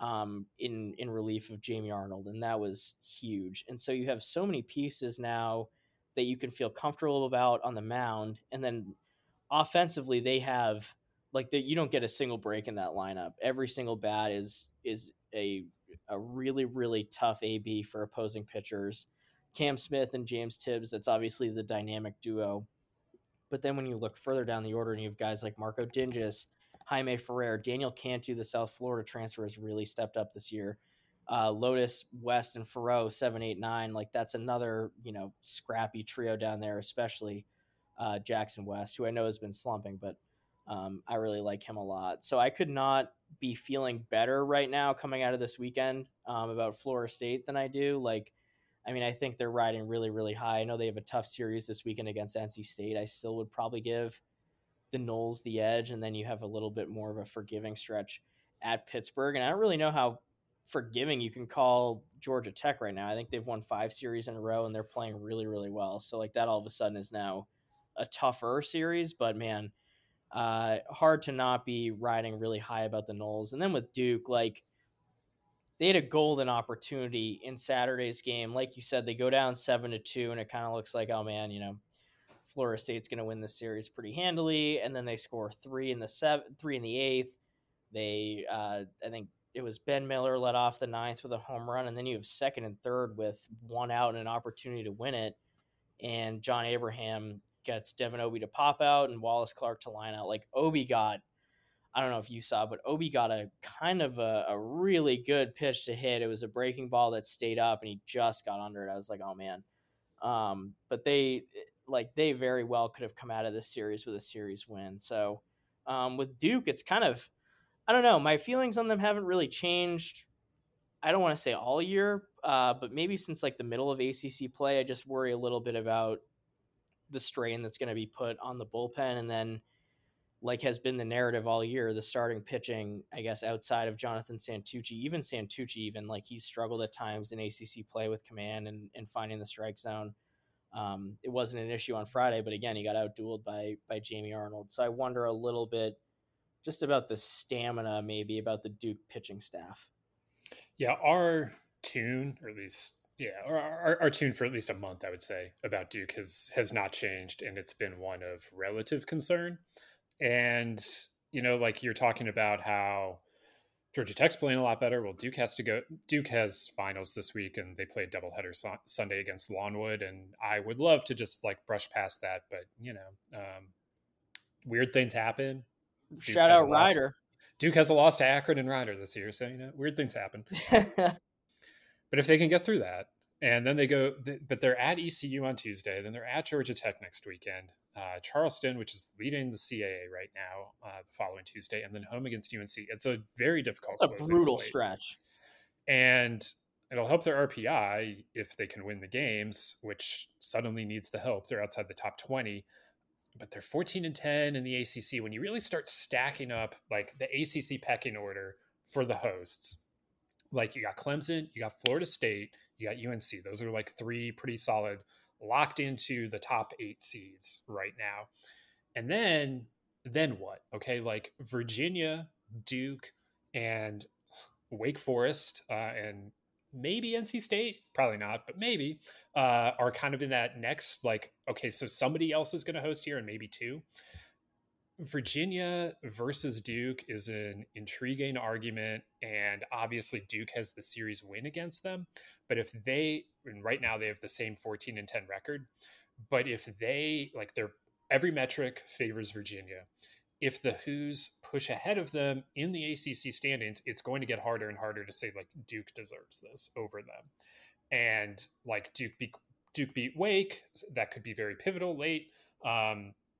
in relief of Jamie Arnold. And that was huge. And so you have so many pieces now that you can feel comfortable about on the mound. And then offensively, they have you don't get a single break in that lineup. Every single bat is a really, really tough AB for opposing pitchers. Cam Smith and James Tibbs, that's obviously the dynamic duo. But then when you look further down the order and you have guys like Marco Dingus, Jaime Ferrer, Daniel Cantu, the South Florida transfer, has really stepped up this year. Lotus, West, and Farrow, 7, 8, 9. Like that's another, scrappy trio down there, especially Jackson West, who I know has been slumping, but I really like him a lot. So I could not be feeling better right now coming out of this weekend about Florida State than I do. I think they're riding really, really high. I know they have a tough series this weekend against NC State. I still would probably give the Noles the edge, and then you have a little bit more of a forgiving stretch at Pittsburgh. And I don't really know how forgiving you can call Georgia Tech right now. I think they've won 5 series in a row, and they're playing really, really well. So that all of a sudden is now a tougher series, but man, hard to not be riding really high about the Noles. And then with Duke, they had a golden opportunity in Saturday's game. Like you said, they go down 7-2, and it kind of looks like, oh man, Florida State's going to win this series pretty handily. And then they score 3 in the 8th. They, I think it was Ben Miller led off the 9th with a home run, and then you have 2nd and 3rd with 1 out and an opportunity to win it. And John Abraham gets Devin Obi to pop out and Wallace Clark to line out. Obi got, I don't know if you saw, but Obi got a kind of a really good pitch to hit. It was a breaking ball that stayed up, and he just got under it. I was like, oh man. But they very well could have come out of this series with a series win. So with Duke, it's kind of, I don't know. My feelings on them haven't really changed. I don't want to say all year, but maybe since the middle of ACC play, I just worry a little bit about the strain that's going to be put on the bullpen. And then has been the narrative all year, the starting pitching, I guess, outside of Jonathan Santucci, even he's struggled at times in ACC play with command and finding the strike zone. It wasn't an issue on Friday, but again, he got outdueled by Jamie Arnold. So I wonder a little bit just about the stamina, maybe about the Duke pitching staff. Yeah, our tune, or at least, our tune for at least a month, I would say, about Duke has not changed, and it's been one of relative concern. And, you're talking about how Georgia Tech's playing a lot better. Well, Duke has finals this week, and they play a doubleheader Sunday against Longwood. And I would love to just brush past that, but weird things happen. Shout out Ryder. Duke has a loss to Akron and Ryder this year, so weird things happen. But if they can get through that, and then but they're at ECU on Tuesday, then they're at Georgia Tech next weekend, Charleston, which is leading the CAA right now, the following Tuesday, and then home against UNC. It's a very difficult. It's a brutal stretch, and it'll help their RPI if they can win the games, which suddenly needs the help. They're outside the top 20. But they're 14-10 in the ACC. When you really start stacking up the ACC pecking order for the hosts, you got Clemson, you got Florida State, you got UNC. Those are 3 pretty solid, locked into the top 8 seeds right now. And then what? Okay, Virginia, Duke, and Wake Forest, and maybe NC State, probably not, but maybe, are kind of in that next, okay, so somebody else is going to host here, and maybe 2. Virginia versus Duke is an intriguing argument, and obviously Duke has the series win against them. But and right now they have the same 14-10 record, but if every metric favors Virginia. If the Hoos push ahead of them in the ACC standings, it's going to get harder and harder to say Duke deserves this over them. And Duke beat Wake, that could be very pivotal late.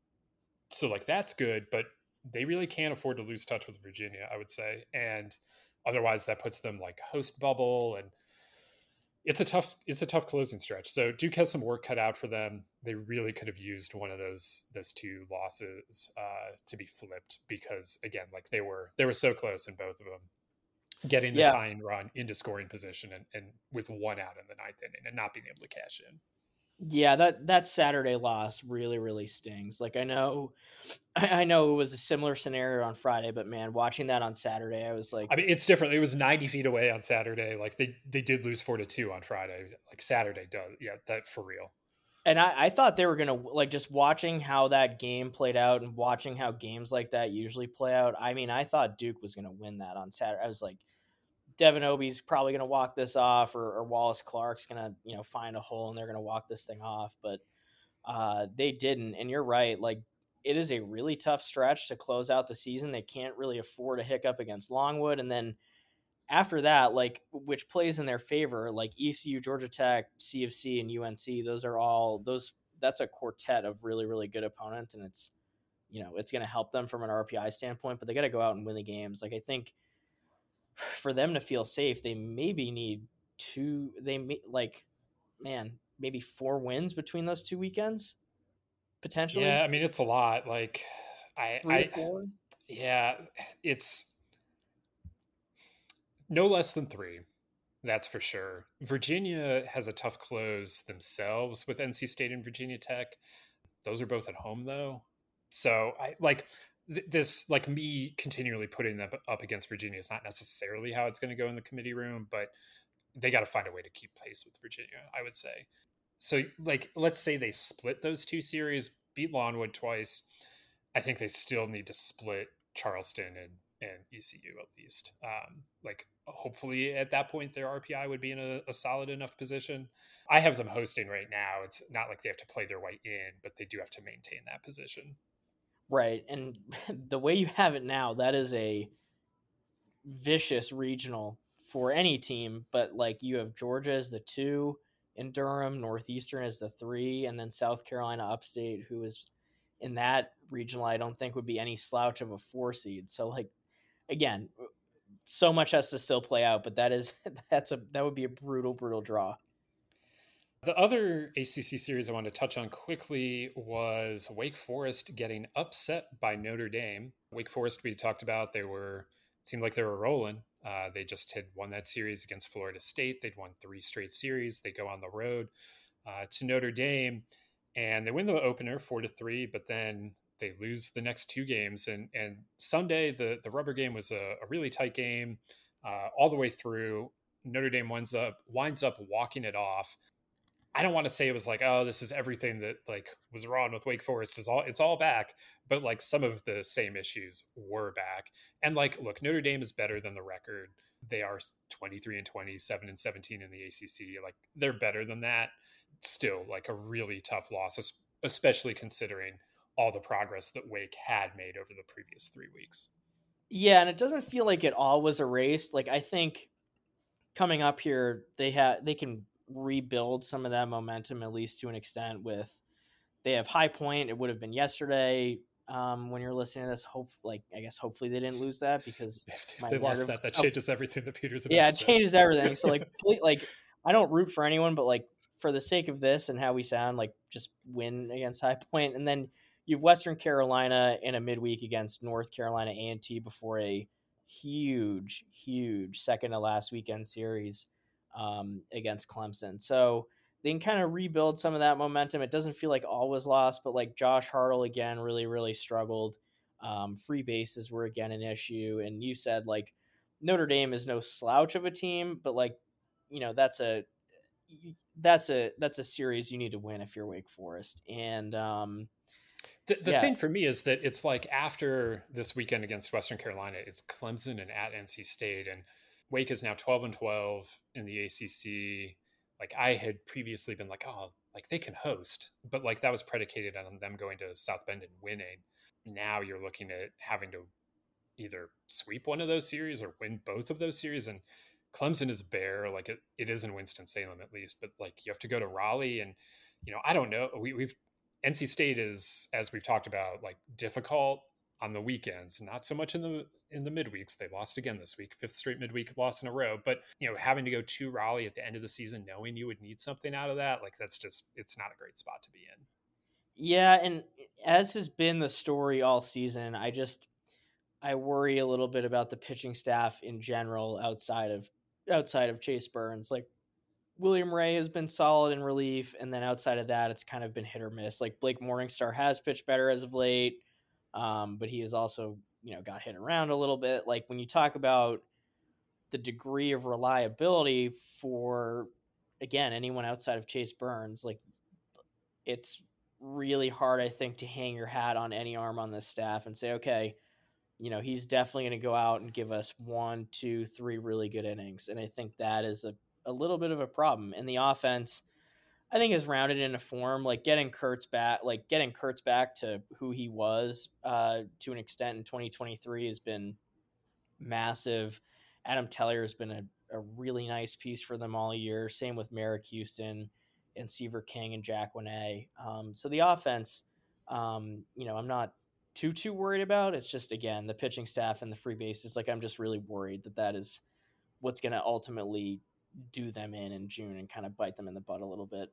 So that's good, but they really can't afford to lose touch with Virginia, I would say. And Otherwise, that puts them like host bubble, and it's a tough closing stretch. So Duke has some work cut out for them. They really could have used one of those two losses to be flipped, because again, like they were so close in both of them, getting the tying run into scoring position and with one out in the ninth inning and not being able to cash in. Yeah, that Saturday loss really stings. Like I know it was a similar scenario on Friday, but man, watching that on Saturday, I was like, I mean, it's different. It was 90 feet away on Saturday. Like they did lose 4-2 on Friday. Like Saturday does. Yeah, that for real. And I thought they were going to, like, just watching how that game played out and watching how games like that usually play out. I mean, I thought Duke was going to win that on Saturday. I was like, Devin Obie's probably going to walk this off, or Wallace Clark's going to, you know, find a hole and they're going to walk this thing off. But they didn't. And you're right. Like, it is a really tough stretch to close out the season. They can't really afford a hiccup against Longwood. And then after that, like, which plays in their favor, like ECU, Georgia Tech, CFC, and UNC, that's a quartet of really good opponents. And it's, you know, it's going to help them from an RPI standpoint, but they got to go out and win the games. Like, I think for them to feel safe, they maybe need maybe 4 wins between those 2 weekends, potentially. Yeah, I mean, it's a lot. Like, 3 or 4? Yeah, it's no less than 3. That's for sure. Virginia has a tough close themselves with NC State and Virginia Tech. Those are both at home, though. So I like this, like me continually putting them up against Virginia is not necessarily how it's going to go in the committee room, but they got to find a way to keep pace with Virginia, I would say. So, like, let's say they split those 2 series, beat Longwood twice. I think they still need to split Charleston and ECU at least. Like, hopefully at that point their RPI would be in a solid enough position. I have them hosting right now. It's not like they have to play their way in, but they do have to maintain that position. Right. And the way you have it now, that is a vicious regional for any team. But like, you have Georgia as the 2 in Durham, Northeastern as the 3, and then South Carolina Upstate, who is in that regional, I don't think would be any slouch of a 4 seed. So like, again, so much has to still play out, but that would be a brutal draw. The other ACC series I wanted to touch on quickly was Wake Forest getting upset by Notre Dame. Wake Forest, we talked about, seemed like they were rolling. They just had won that series against Florida State. They'd won 3 straight series. They go on the road to Notre Dame, and they win the opener 4-3, but then they lose the next 2 games. And Sunday, the rubber game was a really tight game all the way through. Notre Dame winds up walking it off. I don't want to say it was like, oh, this is everything that like was wrong with Wake Forest. It's all back, but like some of the same issues were back. And like, look, Notre Dame is better than the record. They are 23-20, 7-17 in the ACC. Like, they're better than that. Still, like, a really tough loss, especially considering all the progress that Wake had made over the previous 3 weeks. Yeah, and it doesn't feel like it all was erased. Like, I think coming up here, they can rebuild some of that momentum, at least to an extent. They have High Point. It would have been yesterday when you're listening to this. Hopefully they didn't lose that, because if they lost that changes everything that Peter's about yeah, to say. It changes everything. So like I don't root for anyone, but like, for the sake of this and how we sound, like, just win against High Point. And then you have Western Carolina in a midweek against North Carolina A&T before a huge second to last weekend series against Clemson. So they can kind of rebuild some of that momentum. It doesn't feel like all was lost, but like Josh Hartle again really struggled. Free bases were again an issue. And you said, like, Notre Dame is no slouch of a team, but like, you know, that's a series you need to win if you're Wake Forest. And the thing for me is that it's like, after this weekend against Western Carolina, it's Clemson and at NC State, and Wake is now 12-12 in the ACC. Like, I had previously been like, oh, like, they can host, but like, that was predicated on them going to South Bend and winning. Now you're looking at having to either sweep one of those series or win both of those series. And Clemson is bare, like it is in Winston-Salem at least, but like, you have to go to Raleigh, and, you know, I don't know. We've NC State is, as we've talked about, like, difficult. on the weekends, not so much in the midweeks. They lost again this week, 5th straight midweek loss in a row. But having to go to Raleigh at the end of the season, knowing you would need something out of that, like that's just, it's not a great spot to be in. Yeah, and as has been the story all season, I worry a little bit about the pitching staff in general outside of Chase Burns. Like William Ray has been solid in relief, and then outside of that, it's kind of been hit or miss. Like Blake Morningstar has pitched better as of late, but he has also got hit around a little bit. Like when you talk about the degree of reliability for, again, anyone outside of Chase Burns, like it's really hard, I think, to hang your hat on any arm on this staff and say, okay, he's definitely going to go out and give us 1, 2, 3 really good innings. And I think that is a little bit of a problem. And the offense, I think, is rounded into form. Like getting Kurtz back to who he was to an extent in 2023 has been massive. Adam Teller has been a really nice piece for them all year. Same with Merrick Houston and Seaver King and Jack Winay. So the offense, I'm not too worried about. It's just, again, the pitching staff and the free bases. Like I'm just really worried that is what's going to ultimately do them in June and kind of bite them in the butt a little bit.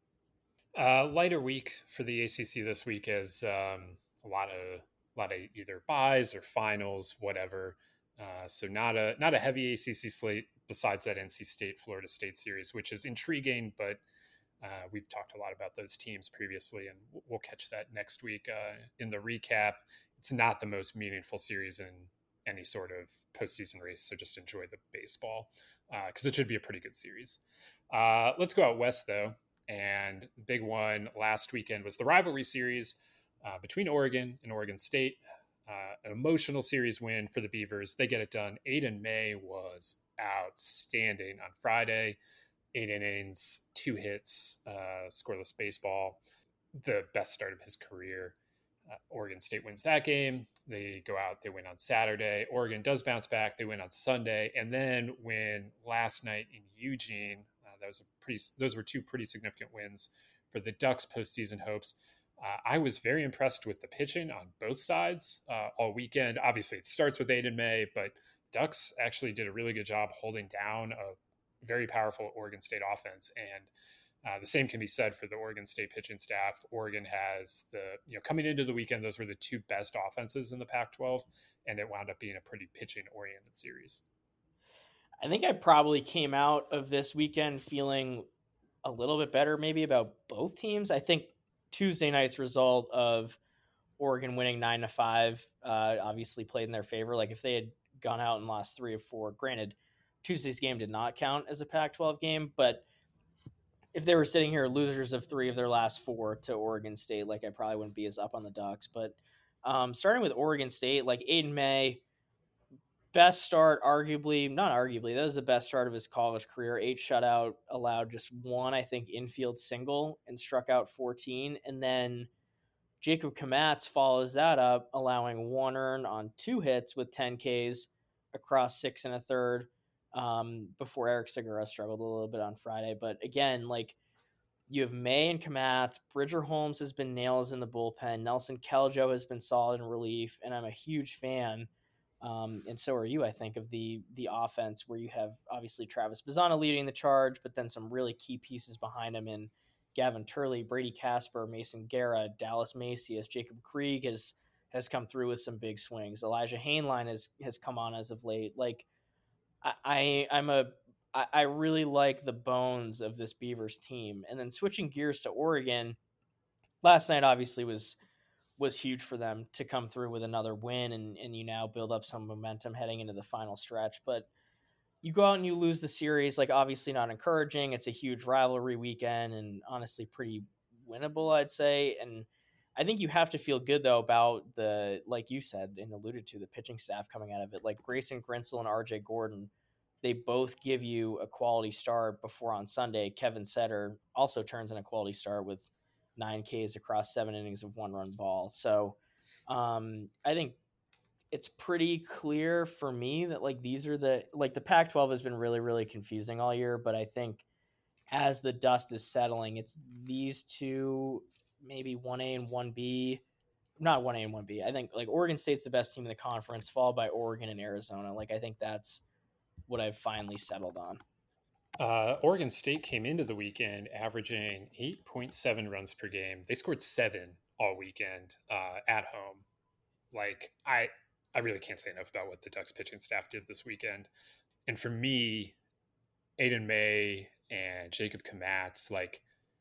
Lighter week for the ACC this week is a lot of either buys or finals, whatever. So not a heavy ACC slate besides that NC State Florida State series, which is intriguing, but we've talked a lot about those teams previously, and we'll catch that next week in the recap. It's not the most meaningful series in any sort of postseason race, so just enjoy the baseball because it should be a pretty good series. Let's go out west, though, and the big one last weekend was the rivalry series between Oregon and Oregon State. An emotional series win for the Beavers. They get it done. Aiden May was outstanding on Friday. 8 innings, 2 hits, scoreless baseball, the best start of his career. Oregon State wins that game. They go out, they win on Saturday. Oregon does bounce back. They win on Sunday, and then win last night in Eugene. Those were 2 pretty significant wins for the Ducks' postseason hopes. I was very impressed with the pitching on both sides all weekend. Obviously, it starts with Aiden May, but Ducks actually did a really good job holding down a very powerful Oregon State offense. And the same can be said for the Oregon State pitching staff. Oregon has coming into the weekend, those were the 2 best offenses in the Pac-12, and it wound up being a pretty pitching-oriented series. I think I probably came out of this weekend feeling a little bit better maybe about both teams. I think Tuesday night's result of Oregon winning 9-5 obviously played in their favor. Like if they had gone out and lost 3 of 4, granted, Tuesday's game did not count as a Pac-12 game, but if they were sitting here losers of 3 of their last 4 to Oregon State, like I probably wouldn't be as up on the Ducks. But starting with Oregon State, like Aiden May, best start, not arguably, that was the best start of his college career. 8 shutout, allowed just 1, I think, infield single and struck out 14. And then Jacob Kamatz follows that up, allowing 1 earned on 2 hits with 10 Ks across 6 1/3. Before Eric Segura struggled a little bit on Friday. But again, like you have May and Kamatz, Bridger Holmes has been nails in the bullpen. Nelson Keljo has been solid in relief. And I'm a huge fan. And so are you, I think, of the offense where you have obviously Travis Bazzana leading the charge, but then some really key pieces behind him in Gavin Turley, Brady Casper, Mason Guerra, Dallas Macias, Jacob Krieg has come through with some big swings. Elijah Hainline has come on as of late. Like, I really like the bones of this Beavers team. And then switching gears to Oregon, last night obviously was huge for them to come through with another win, and you now build up some momentum heading into the final stretch. But you go out and you lose the series, like obviously not encouraging. It's a huge rivalry weekend and honestly pretty winnable, I'd say. And I think you have to feel good, though, about the, like you said and alluded to, the pitching staff coming out of it. Like Grayson Grinsell and RJ Gordon, they both give you a quality start before on Sunday. Kevin Setter also turns in a quality start with 9 Ks across 7 innings of 1-run ball. So I think it's pretty clear for me that like these are the Pac-12 has been really, really confusing all year. But I think as the dust is settling, it's these 2, maybe 1A and 1B, not 1A and 1B. I think like Oregon State's the best team in the conference, followed by Oregon and Arizona. Like I think that's what I've finally settled on. Oregon State came into the weekend averaging 8.7 runs per game. They scored 7 all weekend at home. Like I really can't say enough about what the Ducks pitching staff did this weekend. And for me, Aiden May and Jacob Komatz, like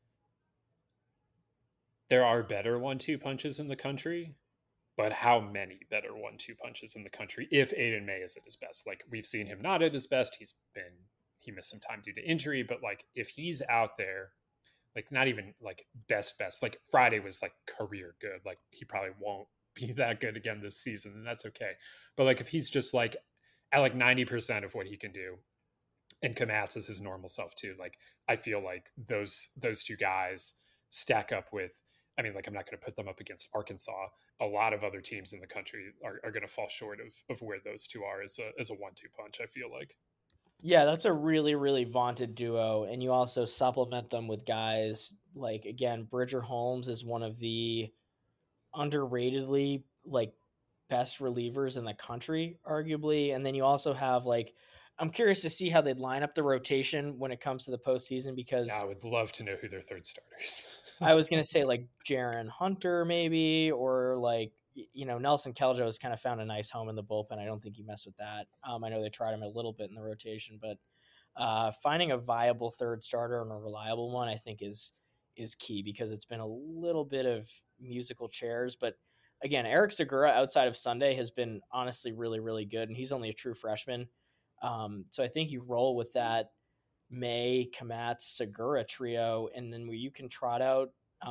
there are better 1-2 punches in the country, but how many better 1-2 punches in the country if Aiden May is at his best? Like we've seen him not at his best. He missed some time due to injury, but like if he's out there, like not even like best, like Friday was like career good. Like he probably won't be that good again this season, and that's okay. But like if he's just like at like 90% of what he can do, and Komatz is his normal self too, like I feel like those two guys stack up with, I mean, like I'm not going to put them up against Arkansas. A lot of other teams in the country are going to fall short of where those two are as a 1-2 punch, I feel like. Yeah, that's a really, really vaunted duo. And you also supplement them with guys like, again, Bridger Holmes is one of the underratedly like best relievers in the country, arguably. And then you also have like, I'm curious to see how they'd line up the rotation when it comes to the postseason, because I would love to know who their third starters. I was going to say like Jaron Hunter maybe, or like, you know, Nelson Keljo has kind of found a nice home in the bullpen. I don't think you mess with that. I know they tried him a little bit in the rotation, but finding a viable third starter and a reliable one, I think is key, because it's been a little bit of musical chairs. But again, Eric Segura outside of Sunday has been honestly really, really good. And he's only a true freshman. So I think you roll with that May, Komatz, Segura trio, and then where you can trot out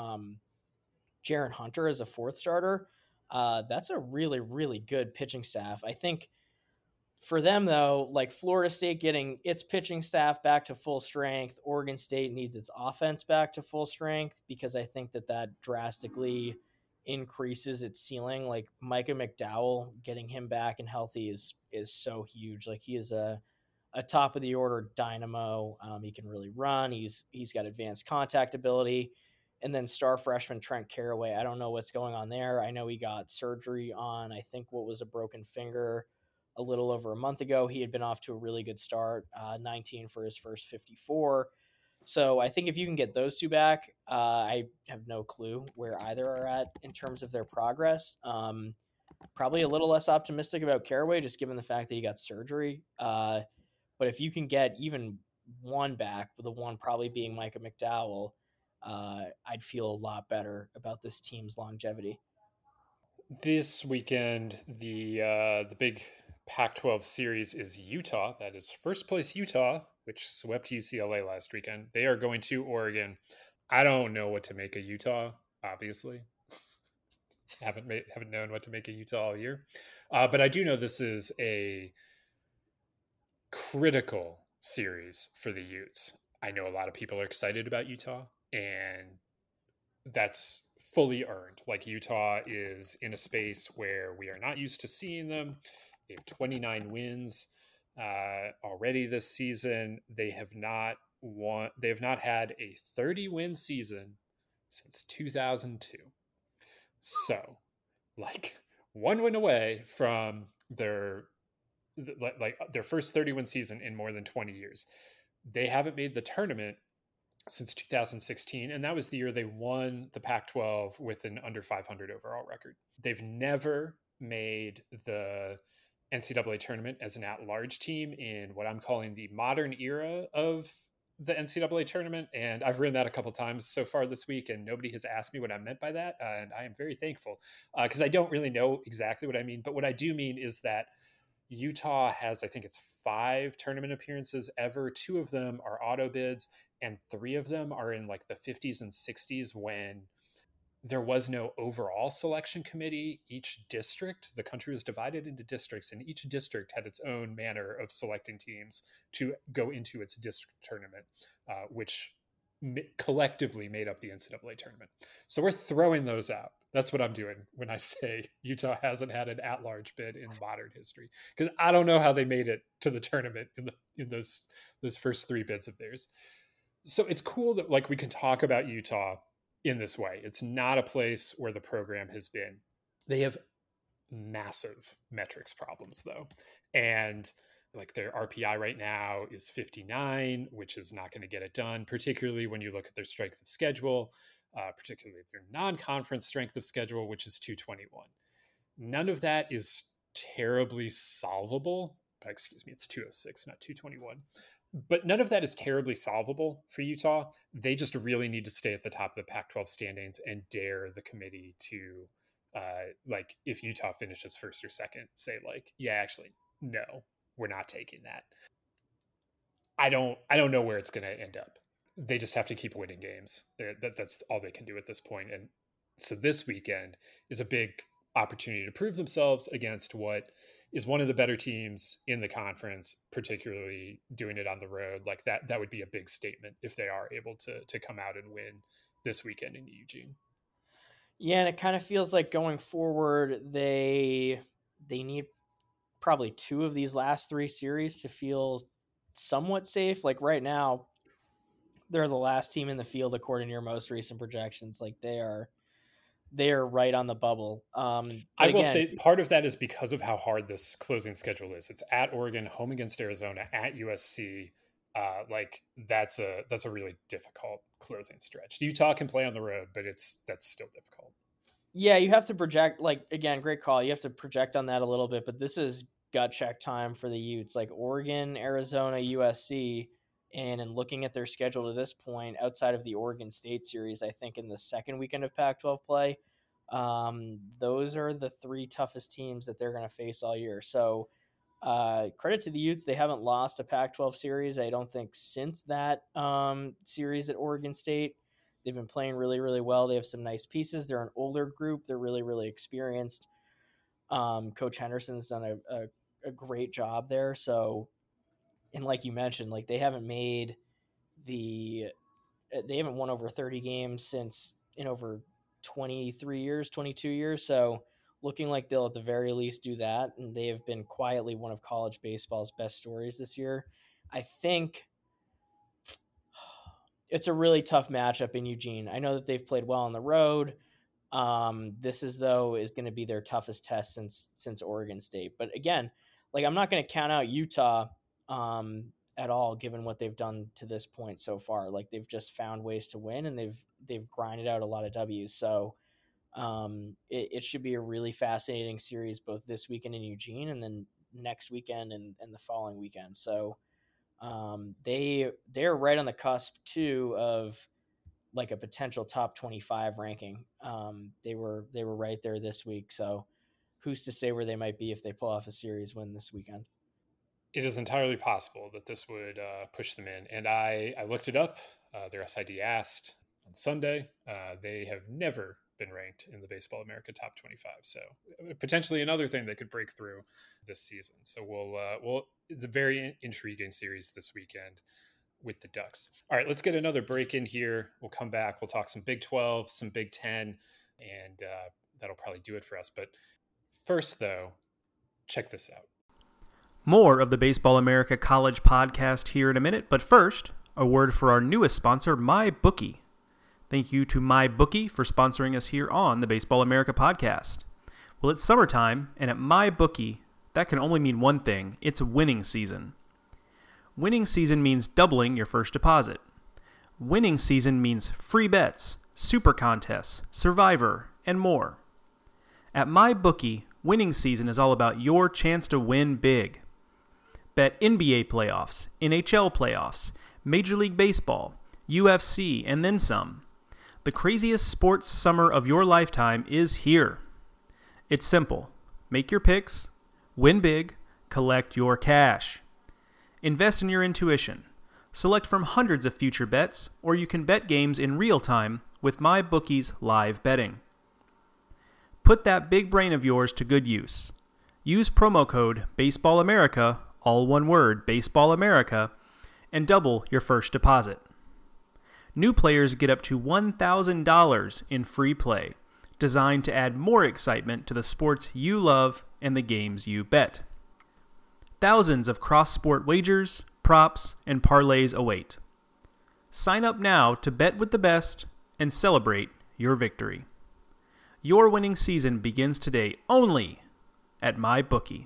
Jaron Hunter as a fourth starter. That's a really, really good pitching staff. I think for them, though, like Florida State getting its pitching staff back to full strength, Oregon State needs its offense back to full strength, because I think that drastically increases its ceiling. Like Micah McDowell, getting him back and healthy is so huge. Like he is a top of the order dynamo. He can really run. He's got advanced contact ability. And then star freshman Trent Carraway, I don't know what's going on there. I know he got surgery on, I think, what was a broken finger a little over a month ago. He had been off to a really good start, 19 for his first 54. So I think if you can get those two back, I have no clue where either are at in terms of their progress. Probably a little less optimistic about Carraway, just given the fact that he got surgery. But if you can get even one back, with the one probably being Micah McDowell, I'd feel a lot better about this team's longevity. This weekend, the big Pac-12 series is Utah. That is first place Utah, which swept UCLA last weekend. They are going to Oregon. I don't know what to make of Utah, obviously. haven't known what to make of Utah all year. But I do know this is a critical series for the Utes. I know a lot of people are excited about Utah, and that's fully earned. Like Utah is in a space where we are not used to seeing them. They have 29 wins already this season. They have not had a 30-win season since 2002. So, like, one win away from their first 30-win season in more than 20 years. They haven't made the tournament since 2016, and that was the year they won the Pac-12 with an under 500 overall record. They've never made the NCAA tournament as an at-large team in what I'm calling the modern era of the NCAA tournament, and I've written that a couple times so far this week, and nobody has asked me what I meant by that, and I am very thankful, because I don't really know exactly what I mean, but what I do mean is that Utah has, I think it's 5 tournament appearances ever. 2 of them are auto bids, and 3 of them are in like the 50s and 60s when there was no overall selection committee. Each district, the country was divided into districts, and each district had its own manner of selecting teams to go into its district tournament, which collectively made up the NCAA tournament. So we're throwing those out. That's what I'm doing when I say Utah hasn't had an at-large bid in modern history, because I don't know how they made it to the tournament in those first 3 bids of theirs. So it's cool that like we can talk about Utah in this way. It's not a place where the program has been. They have massive metrics problems though. And like their RPI right now is 59, which is not going to get it done, particularly when you look at their strength of schedule, particularly their non-conference strength of schedule, which is 221. None of that is terribly solvable. Excuse me, it's 206, not 221. But none of that is terribly solvable for Utah. They just really need to stay at the top of the Pac-12 standings and dare the committee to, like, if Utah finishes first or second, say like, yeah, actually, no, we're not taking that. I don't know where it's going to end up. They just have to keep winning games. That's all they can do at this point. And so this weekend is a big opportunity to prove themselves against what is one of the better teams in the conference, particularly doing it on the road. Like that would be a big statement if they are able to come out and win this weekend in Eugene. Yeah, and it kind of feels like going forward, they need probably 2 of these last 3 series to feel somewhat safe. Like right now, they're the last team in the field according to your most recent projections. Like they are right on the bubble. I will say part of that is because of how hard this closing schedule is. It's at Oregon, home against Arizona, at USC. Like that's a really difficult closing stretch. Utah can play on the road, but that's still difficult. Yeah, you have to project. Like again, great call. You have to project on that a little bit, but this is gut check time for the Utes. Like Oregon, Arizona, USC. And in looking at their schedule to this point, outside of the Oregon State series, I think in the second weekend of Pac-12 play, those are the 3 toughest teams that they're going to face all year. So credit to the Utes. They haven't lost a Pac-12 series, I don't think, since that series at Oregon State. They've been playing really, really well. They have some nice pieces. They're an older group. They're really, really experienced. Coach Henderson's done a great job there. So, and like you mentioned, like they haven't won over 30 games in over 23 years, 22 years. So looking like they'll at the very least do that. And they have been quietly one of college baseball's best stories this year. I think it's a really tough matchup in Eugene. I know that they've played well on the road. This is going to be their toughest test since Oregon State. But again, like I'm not going to count out Utah at all, given what they've done to this point so far. Like they've just found ways to win, and they've grinded out a lot of W's. So it should be a really fascinating series both this weekend in Eugene and then next weekend and the following weekend. So they're right on the cusp too of like a potential top 25 ranking. They were right there this week. So who's to say where they might be if they pull off a series win this weekend? It is entirely possible that this would push them in. And I looked it up. Their SID asked on Sunday. They have never been ranked in the Baseball America top 25. So potentially another thing that could break through this season. So we'll it's a very intriguing series this weekend with the Ducks. All right, let's get another break in here. We'll come back. We'll talk some Big 12, some Big 10, and that'll probably do it for us. But first, though, check this out. More of the Baseball America College podcast here in a minute, but first, a word for our newest sponsor, MyBookie. Thank you to MyBookie for sponsoring us here on the Baseball America podcast. Well, it's summertime, and at MyBookie, that can only mean one thing. It's winning season. Winning season means doubling your first deposit. Winning season means free bets, super contests, Survivor, and more. At MyBookie, winning season is all about your chance to win big. Bet NBA playoffs, NHL playoffs, Major League Baseball, UFC, and then some. The craziest sports summer of your lifetime is here. It's simple. Make your picks, win big, collect your cash. Invest in your intuition. Select from hundreds of future bets, or you can bet games in real time with MyBookie's live betting. Put that big brain of yours to good use. Use promo code BaseballAmerica, all one word, BaseballAmerica, and double your first deposit. New players get up to $1,000 in free play, designed to add more excitement to the sports you love and the games you bet. Thousands of cross-sport wagers, props, and parlays await. Sign up now to bet with the best and celebrate your victory. Your winning season begins today only at MyBookie.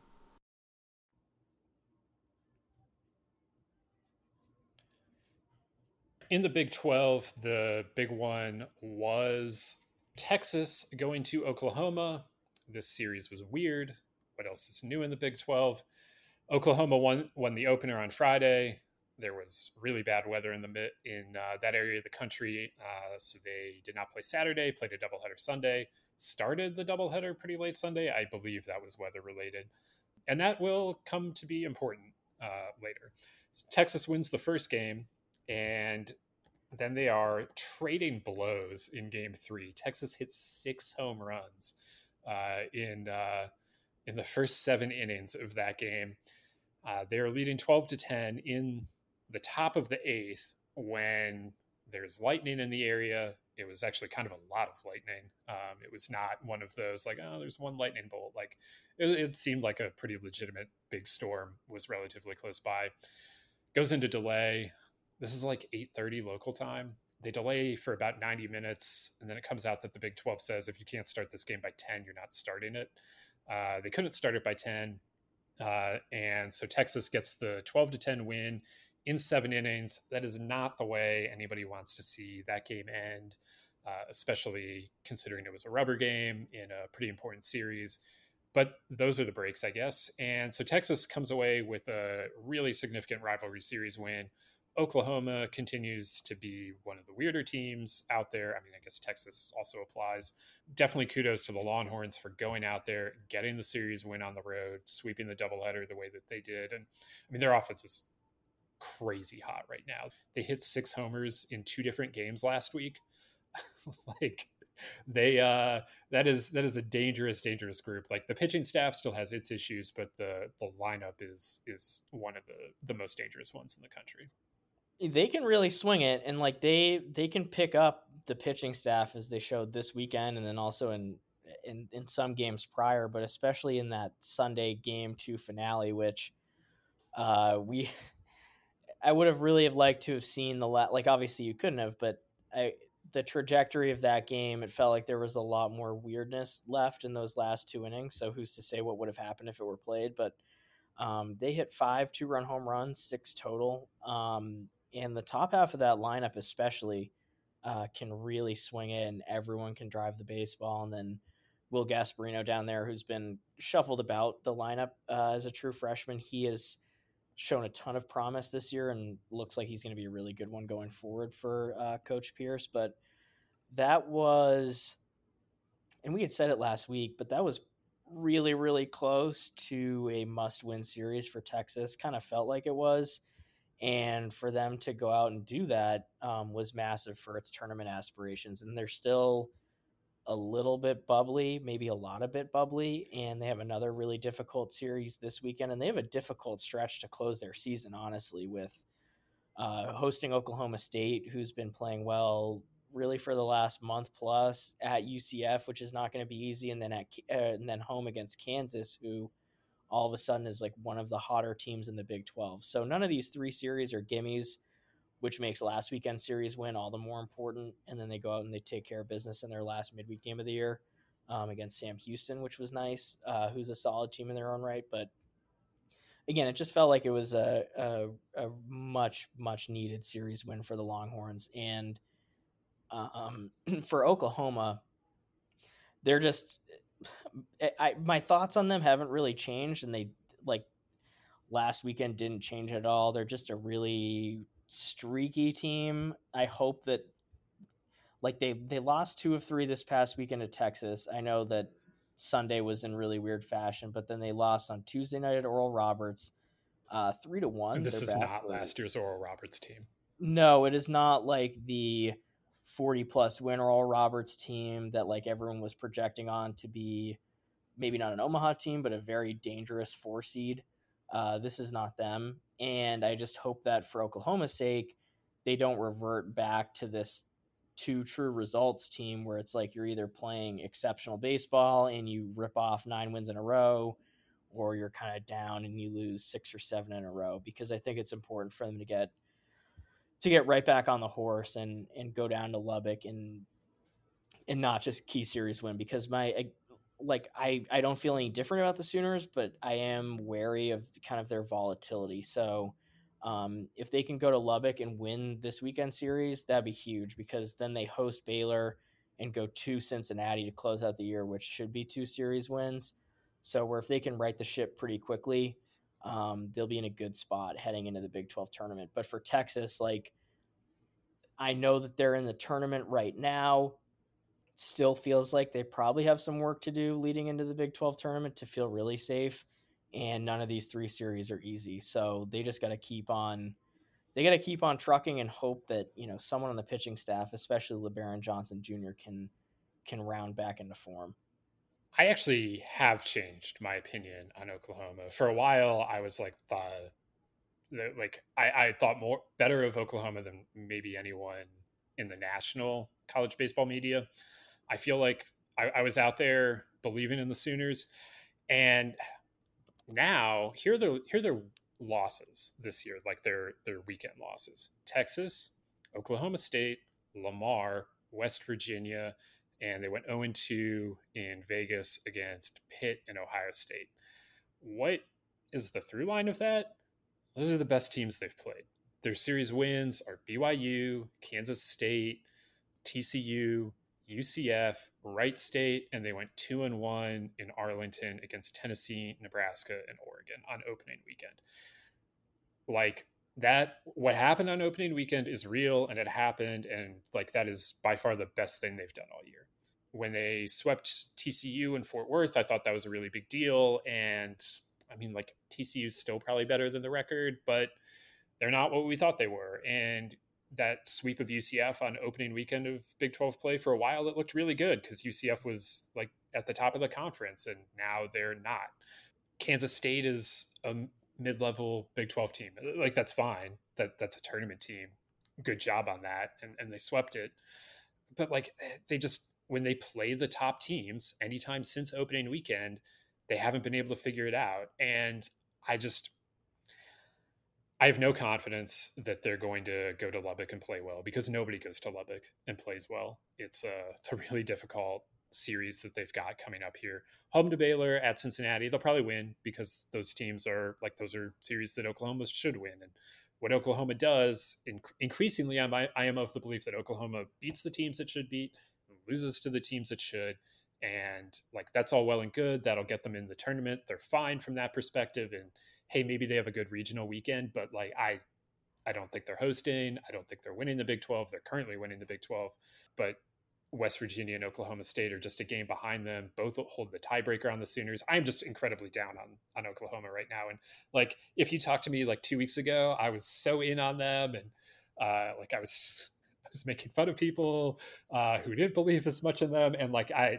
In the Big 12, the big one was Texas going to Oklahoma. This series was weird. What else is new in the Big 12? Oklahoma won the opener on Friday. There was really bad weather in that area of the country, so they did not play Saturday. Played a doubleheader Sunday. Started the doubleheader pretty late Sunday. I believe that was weather related, and that will come to be important later. So Texas wins the first game, and then they are trading blows in Game 3. Texas hits 6 home runs in the first 7 innings of that game. They're leading 12-10 in the top of the 8th when there's lightning in the area. It was actually kind of a lot of lightning. It was not one of those like, oh, there's one lightning bolt. Like it seemed like a pretty legitimate big storm was relatively close by. Goes into delay. This is like 8:30 local time. They delay for about 90 minutes, and then it comes out that the Big 12 says if you can't start this game by 10, you're not starting it. They couldn't start it by 10. And so Texas gets the 12-10 win in 7 innings. That is not the way anybody wants to see that game end, especially considering it was a rubber game in a pretty important series. But those are the breaks, I guess. And so Texas comes away with a really significant rivalry series win. Oklahoma continues to be one of the weirder teams out there. I mean, I guess Texas also applies. Definitely kudos to the Longhorns for going out there, getting the series win on the road, sweeping the doubleheader the way that they did. And I mean, their offense is crazy hot right now. They hit 6 homers in 2 different games last week. Like that is a dangerous group. Like the pitching staff still has its issues, but the lineup is one of the most dangerous ones in the country. They can really swing it, and like they can pick up the pitching staff as they showed this weekend, and then also in some games prior, but especially in that Sunday Game 2 finale, which I would have really liked to have seen like obviously you couldn't have, but the trajectory of that game, it felt like there was a lot more weirdness left in those last 2 innings. So who's to say what would have happened if it were played? But they hit 5 2-run home runs, 6 total. And the top half of that lineup especially can really swing it, and everyone can drive the baseball. And then Will Gasparino down there, who's been shuffled about the lineup as a true freshman, he has shown a ton of promise this year and looks like he's going to be a really good one going forward for Coach Pierce. But that was, and we had said it last week, but that was really, really close to a must-win series for Texas. Kind of felt like it was. And for them to go out and do that was massive for its tournament aspirations. And they're still a little bit bubbly, maybe a lot of bit bubbly. And they have another really difficult series this weekend. And they have a difficult stretch to close their season, honestly, with hosting Oklahoma State, who's been playing well really for the last month plus, at UCF, which is not going to be easy. And then and then home against Kansas, who all of a sudden is like one of the hotter teams in the Big 12. So none of these 3 series are gimmies, which makes last weekend series win all the more important. And then they go out and they take care of business in their last midweek game of the year against Sam Houston, which was nice, who's a solid team in their own right. But again, it just felt like it was a much, much needed series win for the Longhorns. And for Oklahoma, they're just, my thoughts on them haven't really changed, and they, like, last weekend didn't change at all. They're just a really streaky team. I hope that, like, they lost 2 of 3 this past weekend to Texas. I know that Sunday was in really weird fashion, but then they lost on Tuesday night at Oral Roberts, 3-1. And this is not last year's Oral Roberts team. No, it is not like the 40-plus win Oral Roberts team that like everyone was projecting on to be maybe not an Omaha team, but a very dangerous 4 seed. This is not them. And I just hope that for Oklahoma's sake, they don't revert back to this 2 true results team where it's like you're either playing exceptional baseball and you rip off 9 wins in a row, or you're kind of down and you lose 6 or 7 in a row, because I think it's important for them to get right back on the horse and go down to Lubbock and and not just key series win, because I don't feel any different about the Sooners, but I am wary of kind of their volatility. So if they can go to Lubbock and win this weekend series, that'd be huge, because then they host Baylor and go to Cincinnati to close out the year, which should be 2 series wins. So where if they can right the ship pretty quickly, they'll be in a good spot heading into the Big 12 tournament. But for Texas, like, I know that they're in the tournament right now. Still feels like they probably have some work to do leading into the Big 12 tournament to feel really safe. And none of these 3 series are easy. So they just got to keep on trucking and hope that, someone on the pitching staff, especially LeBaron Johnson Jr., can round back into form. I actually have changed my opinion on Oklahoma. For a while, I was I thought better of Oklahoma than maybe anyone in the national college baseball media. I feel like I was out there believing in the Sooners, and now here are their losses this year, like their weekend losses: Texas, Oklahoma State, Lamar, West Virginia, and they went 0-2 in Vegas against Pitt and Ohio State. What is the through line of that? Those are the best teams they've played. Their series wins are BYU, Kansas State, TCU, UCF, Wright State, and they went 2-1 in Arlington against Tennessee, Nebraska, and Oregon on opening weekend. Like that, what happened on opening weekend is real, and it happened, and like that is by far the best thing they've done all year. When they swept TCU in Fort Worth, I thought that was a really big deal, and I mean, like, TCU is still probably better than the record, but they're not what we thought they were. And that sweep of UCF on opening weekend of Big 12 play, for a while, it looked really good because UCF was like at the top of the conference, and now they're not. Kansas State is a mid-level Big 12 team. Like, that's fine. That's a tournament team. Good job on that. And they swept it. But like, they just, when they play the top teams anytime since opening weekend, they haven't been able to figure it out. And I have no confidence that they're going to go to Lubbock and play well, because nobody goes to Lubbock and plays well. It's a really difficult series that they've got coming up here. Home to Baylor, at Cincinnati. They'll probably win, because those teams are like, those are series that Oklahoma should win. And what Oklahoma does, increasingly, I am of the belief that Oklahoma beats the teams it should beat, loses to the teams it should. And like, that's all well and good. That'll get them in the tournament. They're fine from that perspective. And hey, maybe they have a good regional weekend, but like, I don't think they're hosting. I don't think they're winning the Big 12. They're currently winning the Big 12, but West Virginia and Oklahoma State are just a game behind them. Both hold the tiebreaker on the Sooners. I'm just incredibly down on Oklahoma right now. And like, if you talked to me like 2 weeks ago, I was so in on them. And like, I was making fun of people who didn't believe as much in them. And like, I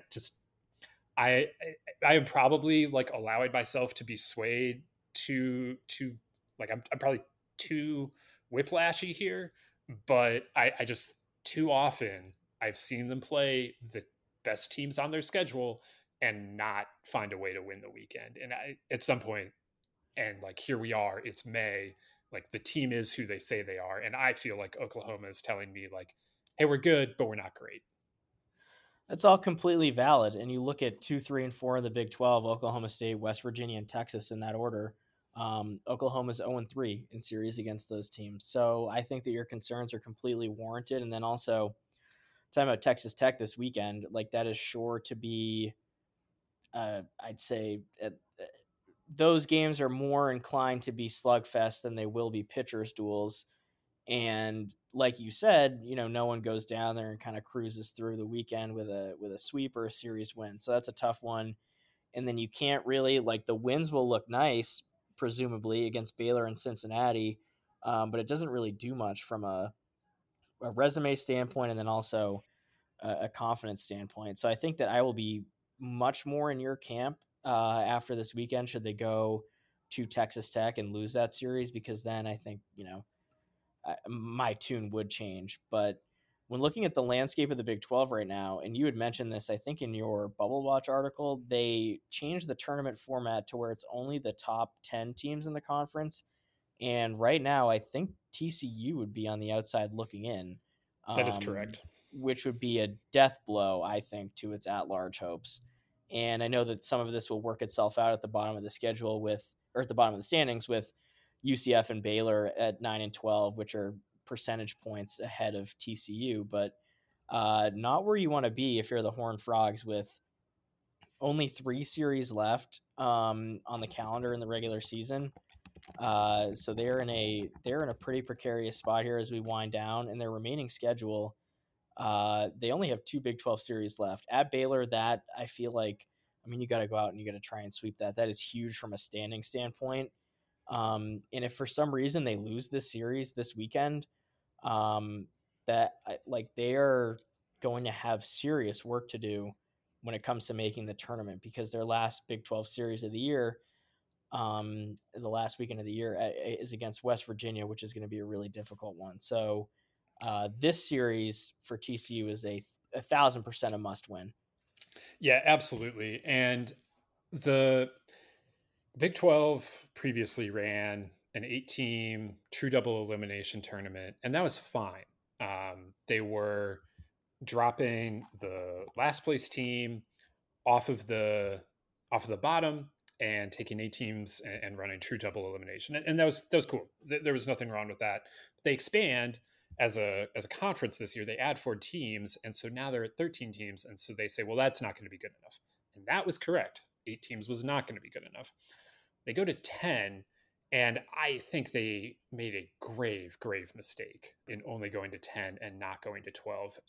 am probably like allowing myself to be swayed to like, I'm probably too whiplashy here, but I just, too often I've seen them play the best teams on their schedule and not find a way to win the weekend. And at some point, and like, here we are, it's May, like the team is who they say they are. And I feel like Oklahoma is telling me like, hey, we're good, but we're not great. That's all completely valid. And you look at 2, 3, and 4 of the Big 12, Oklahoma State, West Virginia, and Texas in that order. Oklahoma's 0-3 in series against those teams. So I think that your concerns are completely warranted. And then also, talking about Texas Tech this weekend, like that is sure to be, I'd say those games are more inclined to be slugfest than they will be pitchers duels. And like you said, no one goes down there and kind of cruises through the weekend with a sweep or a series win. So that's a tough one. And then you can't really, like, the wins will look nice, presumably, against Baylor and Cincinnati. But it doesn't really do much from a resume standpoint, and then also a confidence standpoint. So I think that I will be much more in your camp after this weekend, should they go to Texas Tech and lose that series, because then I think, my tune would change. But when looking at the landscape of the Big 12 right now, and you had mentioned this, I think in your Bubble Watch article, they changed the tournament format to where it's only the top 10 teams in the conference. And right now, I think TCU would be on the outside looking in. That is correct. which would be a death blow, I think, to its at-large hopes. And I know that some of this will work itself out at the bottom of the schedule or at the bottom of the standings with UCF and Baylor at 9 and 12, which are percentage points ahead of TCU, but not where you want to be if you're the Horned Frogs with only 3 series left on the calendar in the regular season. So they're in a pretty precarious spot here as we wind down in their remaining schedule. They only have 2 Big 12 series left at Baylor. That I feel like, I mean, you got to go out and you got to try and sweep that. That is huge from a standing standpoint. And if for some reason they lose this series this weekend, they are going to have serious work to do when it comes to making the tournament, because their last Big 12 series of the year, the last weekend of the year, is against West Virginia, which is going to be a really difficult one. So this series for TCU is a 1,000% a must win. Yeah, absolutely. And the Big 12 previously ran an 8-team true double elimination tournament, and that was fine. They were dropping the last place team off of the bottom and taking 8 teams and running true double elimination, and that was cool. There was nothing wrong with that. But they expand as a conference this year. They add 4 teams, and so now they're at 13 teams, and so they say, well, that's not going to be good enough, and that was correct. 8 teams was not going to be good enough. They go to 10, and I think they made a grave mistake in only going to 10 and not going to 12.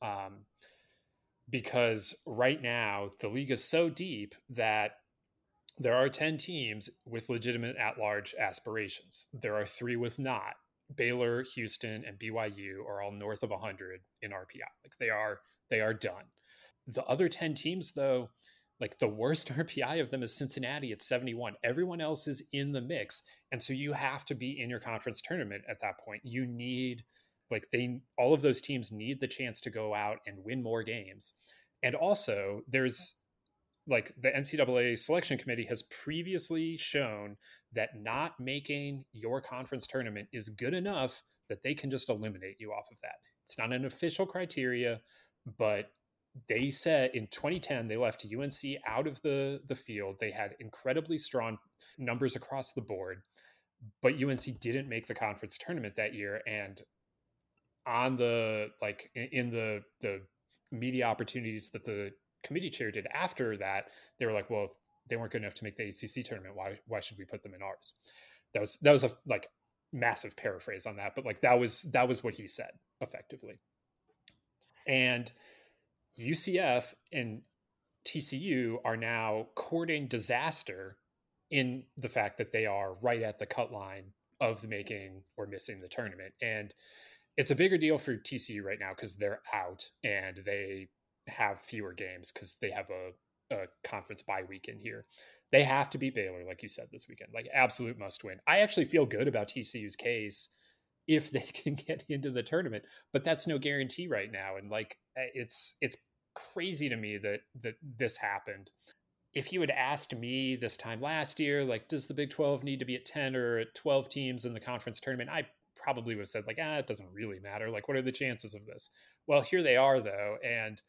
Because right now the league is so deep that there are 10 teams with legitimate at-large aspirations. There are 3 with not. Baylor, Houston, and BYU are all north of 100 in RPI. Like they are done. The other 10 teams, though, like the worst RPI of them is Cincinnati at 71. Everyone else is in the mix. And so you have to be in your conference tournament at that point. You need, all of those teams need the chance to go out and win more games. And also there's the NCAA selection committee has previously shown that not making your conference tournament is good enough that they can just eliminate you off of that. It's not an official criteria, but they said in 2010, they left UNC out of the field. They had incredibly strong numbers across the board, but UNC didn't make the conference tournament that year. And on in the media opportunities that the committee chair did after that, they were like, well, if they weren't good enough to make the ACC tournament, why should we put them in ours? That was a massive paraphrase on that, but that was what he said effectively. And UCF and TCU are now courting disaster in the fact that they are right at the cut line of the making or missing the tournament. And it's a bigger deal for TCU right now because they're out and they have fewer games because they have a conference bye weekend here. They have to beat Baylor, like you said, this weekend. Absolute must win. I actually feel good about TCU's case if they can get into the tournament, but that's no guarantee right now. And it's crazy to me that this happened. If you had asked me this time last year, does the Big 12 need to be at 10 or at 12 teams in the conference tournament? I probably would have said it doesn't really matter. What are the chances of this? Well, here they are though. And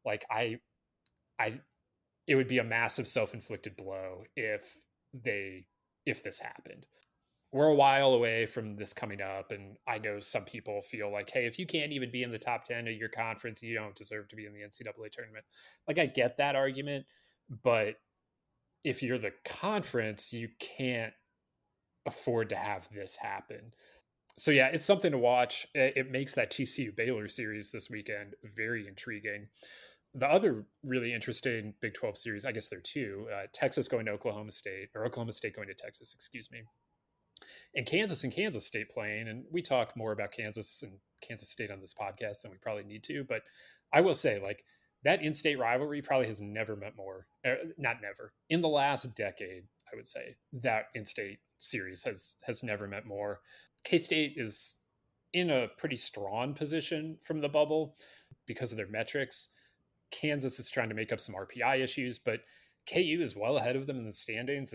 it would be a massive self-inflicted blow if this happened. We're a while away from this coming up, and I know some people feel hey, if you can't even be in the top 10 of your conference, you don't deserve to be in the NCAA tournament. I get that argument, but if you're the conference, you can't afford to have this happen. So yeah, it's something to watch. It makes that TCU Baylor series this weekend very intriguing. The other really interesting Big 12 series, I guess there are 2, Texas going to Oklahoma State, or Oklahoma State going to Texas, excuse me. And Kansas State playing, and we talk more about Kansas and Kansas State on this podcast than we probably need to, but I will say that in-state rivalry probably has never meant more, not never, in the last decade, I would say that in-state series has never meant more. K-State is in a pretty strong position from the bubble because of their metrics. Kansas is trying to make up some RPI issues, but KU is well ahead of them in the standings at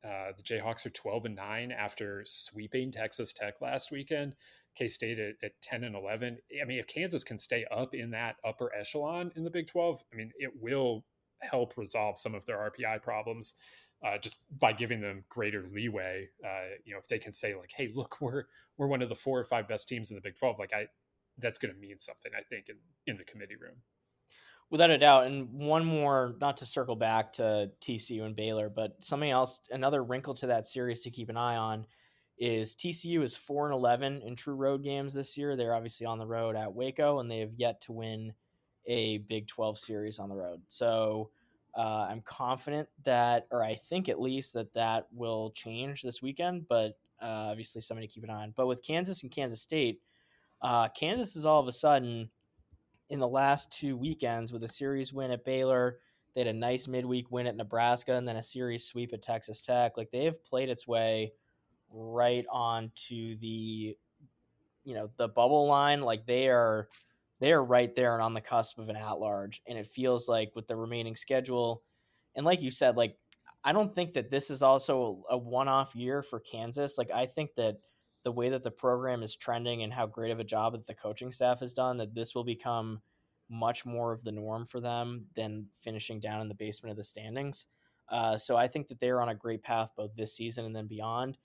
The Jayhawks are 12-9 after sweeping Texas Tech last weekend. K-State at 10-11. I mean, if Kansas can stay up in that upper echelon in the Big 12, I mean, it will help resolve some of their RPI problems just by giving them greater leeway. If they can say like, "Hey, look, we're one of the 4 or 5 best teams in the Big 12," that's going to mean something, I think, in the committee room. Without a doubt. And one more, not to circle back to TCU and Baylor, but something else, another wrinkle to that series to keep an eye on is TCU is 4-11 in true road games this year. They're obviously on the road at Waco, and they have yet to win a Big 12 series on the road. So I'm confident that, or I think at least that will change this weekend, but obviously something to keep an eye on. But with Kansas and Kansas State, Kansas is all of a sudden, in the last 2 weekends, with a series win at Baylor, they had a nice midweek win at Nebraska, and then a series sweep at Texas Tech. Like, they have played its way right on to the bubble line. Like, they are right there and on the cusp of an at-large. And it feels like with the remaining schedule, and like you said, like, I don't think that this is also a one-off year for Kansas. Like, I think that the way that the program is trending and how great of a job that the coaching staff has done, that this will become much more of the norm for them than finishing down in the basement of the standings. So I think that they're on a great path both this season and then beyond.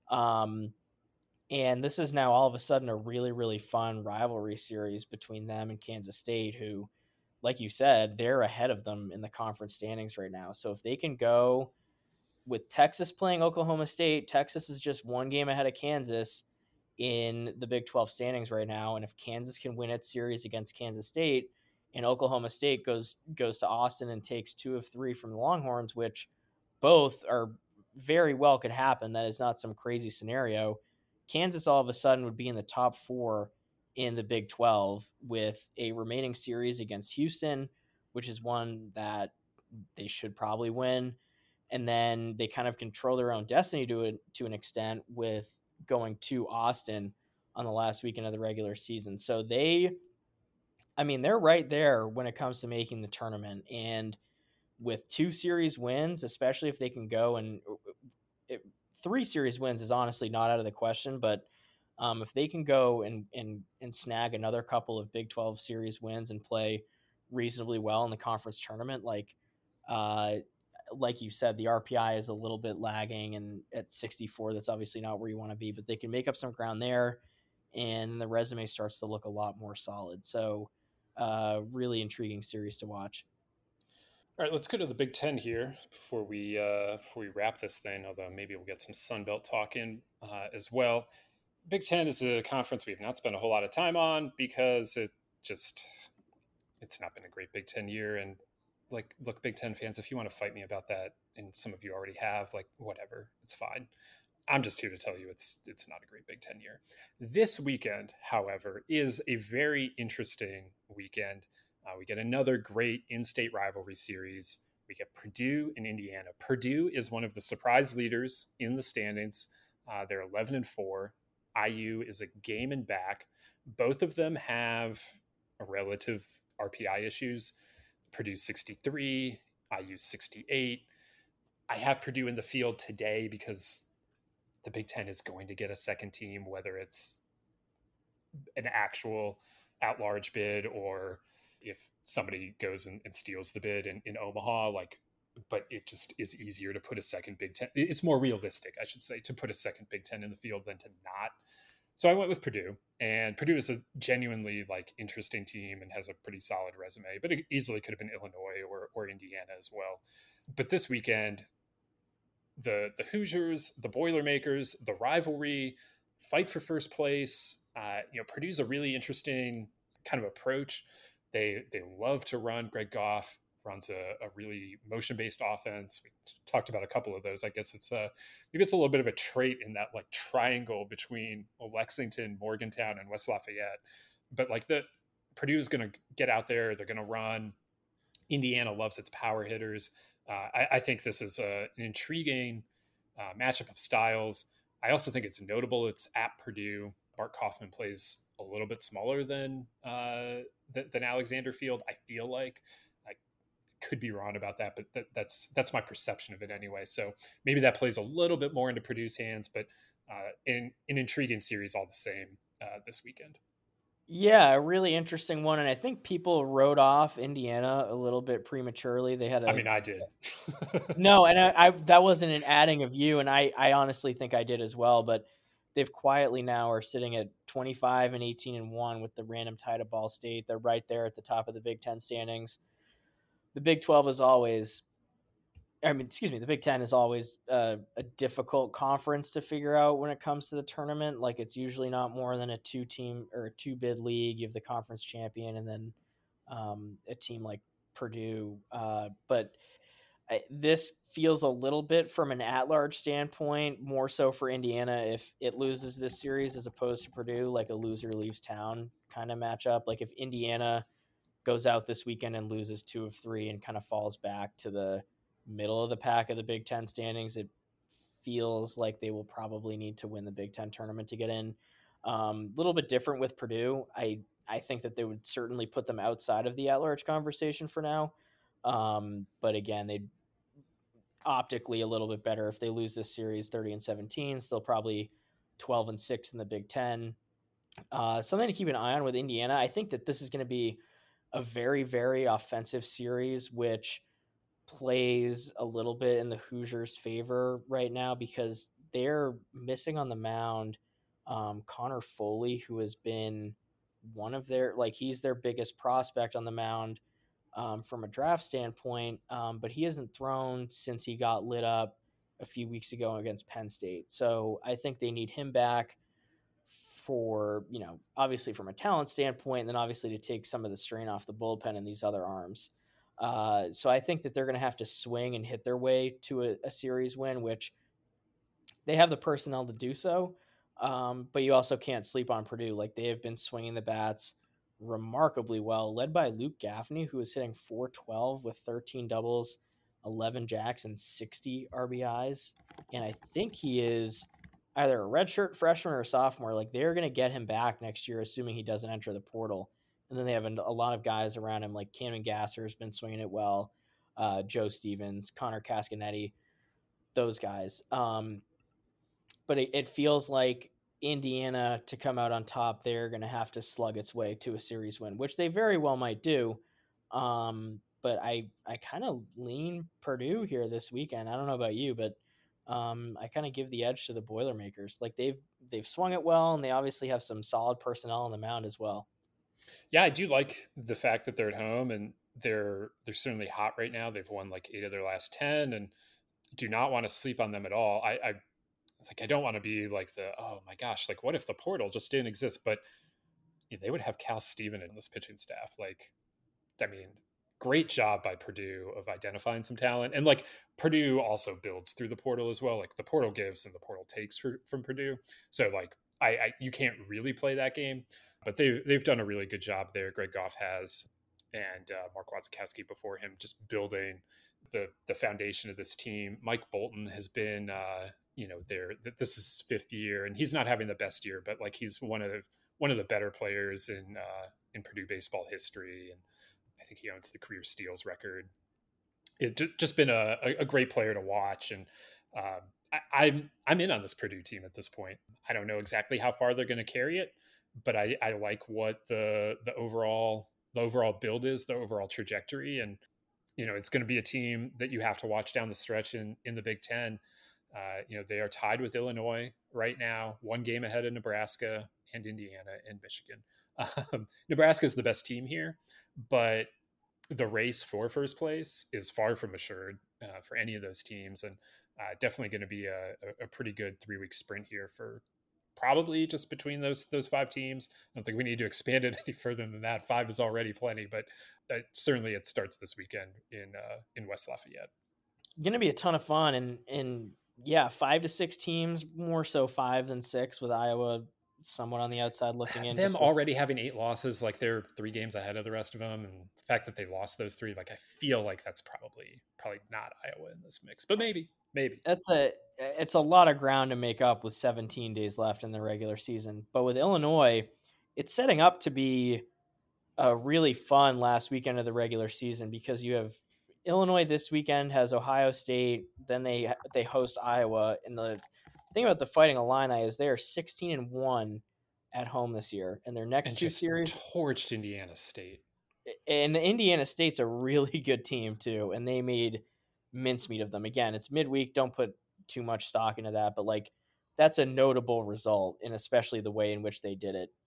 And this is now all of a sudden a really, really fun rivalry series between them and Kansas State, who, like you said, they're ahead of them in the conference standings right now. So if they can go with Texas playing Oklahoma State, Texas is just 1 game ahead of Kansas in the Big 12 standings right now. And if Kansas can win its series against Kansas State and Oklahoma State goes to Austin and takes 2 of 3 from the Longhorns, which both are very well could happen, that is not some crazy scenario, Kansas all of a sudden would be in the top 4 in the Big 12 with a remaining series against Houston, which is one that they should probably win. And then they kind of control their own destiny to an extent with going to Austin on the last weekend of the regular season. So they're right there when it comes to making the tournament. And with 2 series wins, especially if they can go and 3 series wins is honestly not out of the question, but if they can go and snag another couple of Big 12 series wins and play reasonably well in the conference tournament, like you said, the RPI is a little bit lagging, and at 64, that's obviously not where you want to be, but they can make up some ground there, and the resume starts to look a lot more solid. So really intriguing series to watch. All right, let's go to the Big Ten here before we wrap this thing, although maybe we'll get some Sun Belt talk in as well. Big Ten is a conference we have not spent a whole lot of time on because it's not been a great Big Ten year. And look, Big Ten fans, if you want to fight me about that, and some of you already have, whatever, it's fine. I'm just here to tell you it's not a great Big Ten year. This weekend, however, is a very interesting weekend. We get another great in-state rivalry series. We get Purdue and Indiana. Purdue is one of the surprise leaders in the standings. They're 11-4. IU is a game and back. Both of them have a relative RPI issues. Purdue 63, IU 68. I have Purdue in the field today because the Big Ten is going to get a second team, whether it's an actual at-large bid or if somebody goes and steals the bid in Omaha, but it just is easier to put a second Big Ten. It's more realistic, I should say, to put a second Big Ten in the field than to not. So I went with Purdue, and Purdue is a genuinely interesting team and has a pretty solid resume, but it easily could have been Illinois or Indiana as well. But this weekend, the Hoosiers, the Boilermakers, the rivalry, fight for first place. Purdue's a really interesting kind of approach. They love to run. Greg Goff runs a really motion-based offense. We talked about a couple of those. I guess maybe it's a little bit of a trait in that triangle between Lexington, Morgantown, and West Lafayette. But Purdue is going to get out there. They're going to run. Indiana loves its power hitters. I think this is an intriguing matchup of styles. I also think it's notable. It's at Purdue. Bart Kaufman plays a little bit smaller than Alexander Field. I feel like could be wrong about that, but that's my perception of it anyway. So maybe that plays a little bit more into Purdue's hands, but an intriguing series all the same this weekend. Yeah, a really interesting one, and I think people wrote off Indiana a little bit prematurely. They had I did. No, and I that wasn't an adding of you, and I honestly think I did as well, but they've quietly now are sitting at 25 and 18-1 with the random tie to Ball State. They're right there at the top of the Big Ten standings. The Big 12 is always, the Big Ten is always a difficult conference to figure out when it comes to the tournament. Like, it's usually not more than a 2-team or a 2-bid league. You have the conference champion and then a team like Purdue. But this feels a little bit from an at-large standpoint, more so for Indiana if it loses this series as opposed to Purdue, like a loser leaves town kind of matchup. Like if Indiana goes out this weekend and loses 2 of 3 and kind of falls back to the middle of the pack of the Big Ten standings, it feels like they will probably need to win the Big Ten tournament to get in. Little bit different with Purdue. I think that they would certainly put them outside of the at-large conversation for now. But again, they'd optically a little bit better if they lose this series 30-17, still probably 12-6 in the Big Ten. Something to keep an eye on with Indiana. I think that this is going to be a very, very offensive series, which plays a little bit in the Hoosiers' favor right now because they're missing on the mound Connor Foley, who has been one of their, he's their biggest prospect on the mound from a draft standpoint, but he hasn't thrown since he got lit up a few weeks ago against Penn State. So I think they need him back for, obviously from a talent standpoint, and then obviously to take some of the strain off the bullpen and these other arms. So I think that they're going to have to swing and hit their way to a series win, which they have the personnel to do so. But you also can't sleep on Purdue. Like, they have been swinging the bats remarkably well, led by Luke Gaffney, who is hitting .412 with 13 doubles, 11 jacks, and 60 RBIs. And I think he is either a redshirt freshman or a sophomore. Like, they're going to get him back next year, assuming he doesn't enter the portal. And then they have a lot of guys around him, like Camden Gasser has been swinging it well, Joe Stevens, Connor Cascanetti, those guys. But it feels like Indiana, to come out on top, they're going to have to slug its way to a series win, which they very well might do. But I kind of lean Purdue here this weekend. I don't know about you, but I kind of give the edge to the Boilermakers. Like, they've swung it well, and they obviously have some solid personnel on the mound as well. Yeah, I do like the fact that they're at home and they're certainly hot right now. They've won 8 of their last 10 and do not want to sleep on them at all. I don't want to be oh my gosh, what if the portal just didn't exist? But they would have Cal Steven in this pitching staff. Great job by Purdue of identifying some talent. And Purdue also builds through the portal as well. The portal gives and the portal takes from Purdue. So you can't really play that game, but they've done a really good job there. Greg Goff has, and Mark Wasikowski before him, just building the foundation of this team. Mike Bolton has been, this is his 5th year, and he's not having the best year, but he's one of the better players in Purdue baseball history, and I think he owns the career steals record. It's just been a great player to watch, and I'm in on this Purdue team at this point. I don't know exactly how far they're going to carry it, but I like what the overall build is, the overall trajectory, and it's going to be a team that you have to watch down the stretch in the Big Ten. They are tied with Illinois right now, 1 game ahead of Nebraska and Indiana and Michigan. Nebraska is the best team here, but the race for first place is far from assured for any of those teams, and definitely going to be a pretty good 3-week sprint here for probably just between those 5 teams. I don't think we need to expand it any further than that. 5 is already plenty, but certainly it starts this weekend in West Lafayette. Going to be a ton of fun, and yeah, 5 to 6 teams, more so 5 than 6, with Iowa somewhat on the outside looking in. Them already having 8 losses, they're 3 games ahead of the rest of them, and the fact that they lost those 3, I feel like that's probably not Iowa in this mix, but maybe. It's a lot of ground to make up with 17 days left in the regular season. But with Illinois, it's setting up to be a really fun last weekend of the regular season because you have Illinois this weekend has Ohio State. Then they host Iowa. And the thing about the Fighting Illini is they are 16-1 at home this year, and their next two series torched Indiana State. And Indiana State's a really good team too, and they made mincemeat of them. Again, it's midweek. Don't put too much stock into that, but like that's a notable result, and especially the way in which they did it.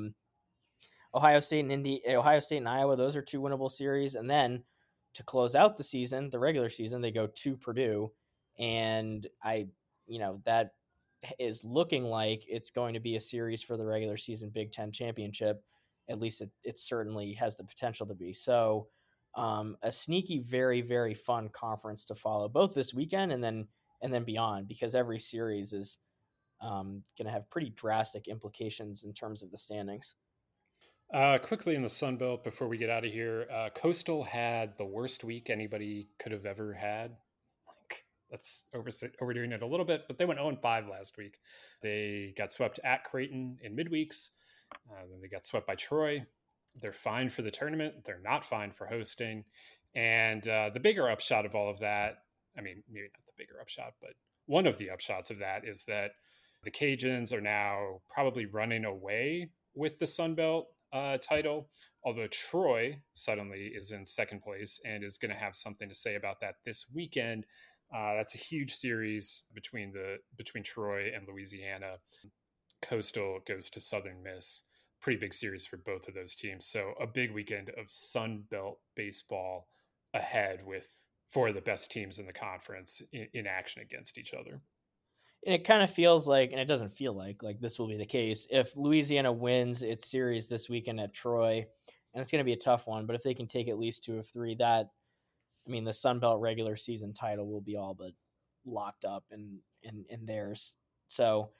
Ohio State and Iowa, those are two winnable series, and then to close out the season, the regular season, they go to Purdue, and that is looking like it's going to be a series for the regular season Big Ten championship. At least it certainly has the potential to be. So a sneaky, very, very fun conference to follow both this weekend and then beyond, because every series is going to have pretty drastic implications in terms of the standings. Quickly in the Sun Belt before we get out of here, Coastal had the worst week anybody could have ever had. That's overdoing it a little bit, but they went 0-5 last week. They got swept at Creighton in midweeks. Then they got swept by Troy. They're fine for the tournament. They're not fine for hosting. And the bigger upshot of all of that, I mean, maybe not the bigger upshot, but one of the upshots of that is that the Cajuns are now probably running away with the Sun Belt title, although Troy suddenly is in second place and is going to have something to say about that this weekend. That's a huge series between Troy and Louisiana. Coastal goes to Southern Miss. Pretty big series for both of those teams. So a big weekend of Sun Belt baseball ahead with four of the best teams in the conference in action against each other. And it kind of feels like, and it doesn't feel like this will be the case, if Louisiana wins its series this weekend at Troy, and it's going to be a tough one, but if they can take at least 2 of 3, the Sun Belt regular season title will be all but locked up in theirs. So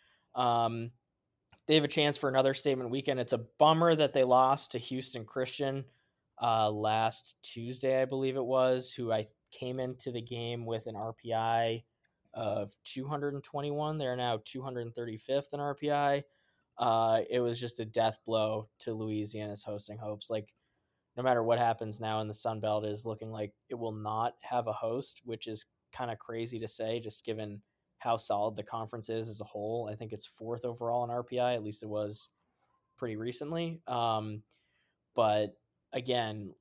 they have a chance for another statement weekend. It's a bummer that they lost to Houston Christian last Tuesday, I believe it was, who I came into the game with an RPI of 221. They're now 235th in RPI. It was just a death blow to Louisiana's hosting hopes. Like, no matter what happens now in the Sun Belt, is looking like it will not have a host, which is kind of crazy to say, just given how solid the conference is as a whole. I think it's 4th overall in RPI. At least it was pretty recently. But again,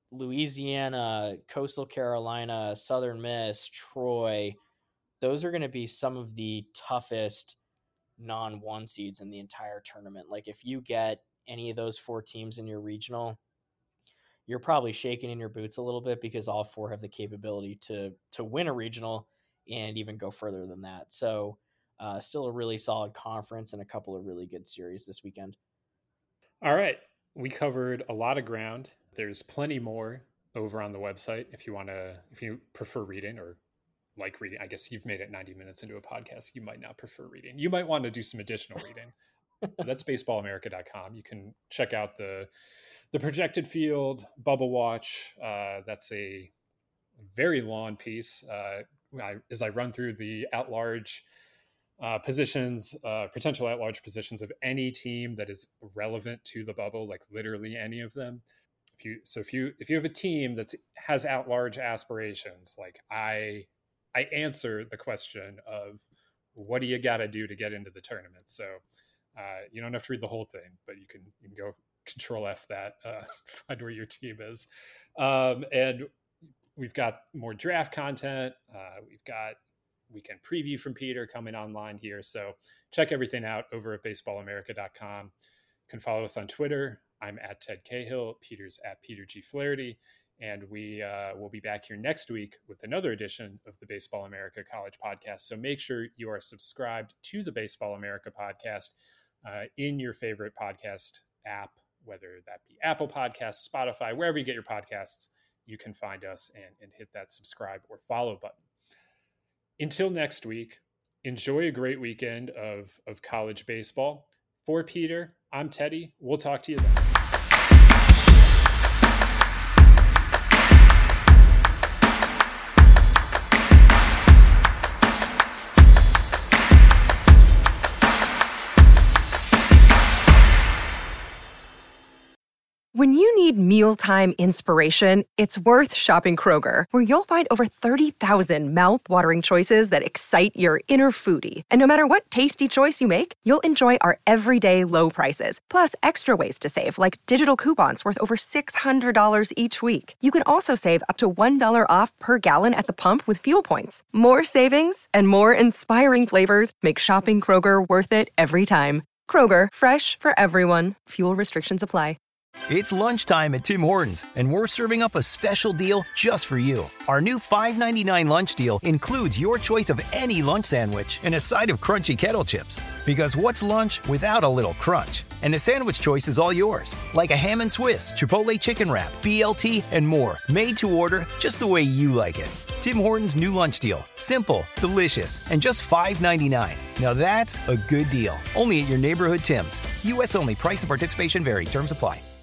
Louisiana, Coastal Carolina, Southern Miss, Troy, those are going to be some of the toughest non-1 seeds in the entire tournament. Like, if you get any of those 4 teams in your regional, you're probably shaking in your boots a little bit, because all 4 have the capability to win a regional and even go further than that. So still a really solid conference and a couple of really good series this weekend. All right. We covered a lot of ground. There's plenty more over on the website if you prefer reading or like reading. I guess you've made it 90 minutes into a podcast. You might not prefer reading. You might want to do some additional reading. That's baseballamerica.com. You can check out the projected field, Bubble Watch. That's a very long piece. As I run through the at-large positions, potential at-large positions of any team that is relevant to the bubble, like literally any of them. If you have a team that has at-large aspirations, like I answer the question of what do you got to do to get into the tournament. So you don't have to read the whole thing, but you can go Control F that, find where your team is. And we've got more draft content. We've got weekend preview from Peter coming online here. So check everything out over at baseballamerica.com. You can follow us on Twitter. I'm at Ted Cahill. Peter's at Peter G. Flaherty. And we will be back here next week with another edition of the Baseball America College Podcast. So make sure you are subscribed to the Baseball America Podcast in your favorite podcast app, whether that be Apple Podcasts, Spotify, wherever you get your podcasts. You can find us and hit that subscribe or follow button. Until next week, enjoy a great weekend of college baseball. For Peter, I'm Teddy. We'll talk to you then. When you need mealtime inspiration, it's worth shopping Kroger, where you'll find over 30,000 mouth-watering choices that excite your inner foodie. And no matter what tasty choice you make, you'll enjoy our everyday low prices, plus extra ways to save, like digital coupons worth over $600 each week. You can also save up to $1 off per gallon at the pump with fuel points. More savings and more inspiring flavors make shopping Kroger worth it every time. Kroger, fresh for everyone. Fuel restrictions apply. It's lunchtime at Tim Hortons, and we're serving up a special deal just for you. Our new $5.99 lunch deal includes your choice of any lunch sandwich and a side of crunchy kettle chips. Because what's lunch without a little crunch? And the sandwich choice is all yours, like a ham and Swiss, Chipotle chicken wrap, BLT, and more, made to order just the way you like it. Tim Hortons' new lunch deal. Simple, delicious, and just $5.99. Now that's a good deal. Only at your neighborhood Tim's. U.S. only. Price and participation vary. Terms apply.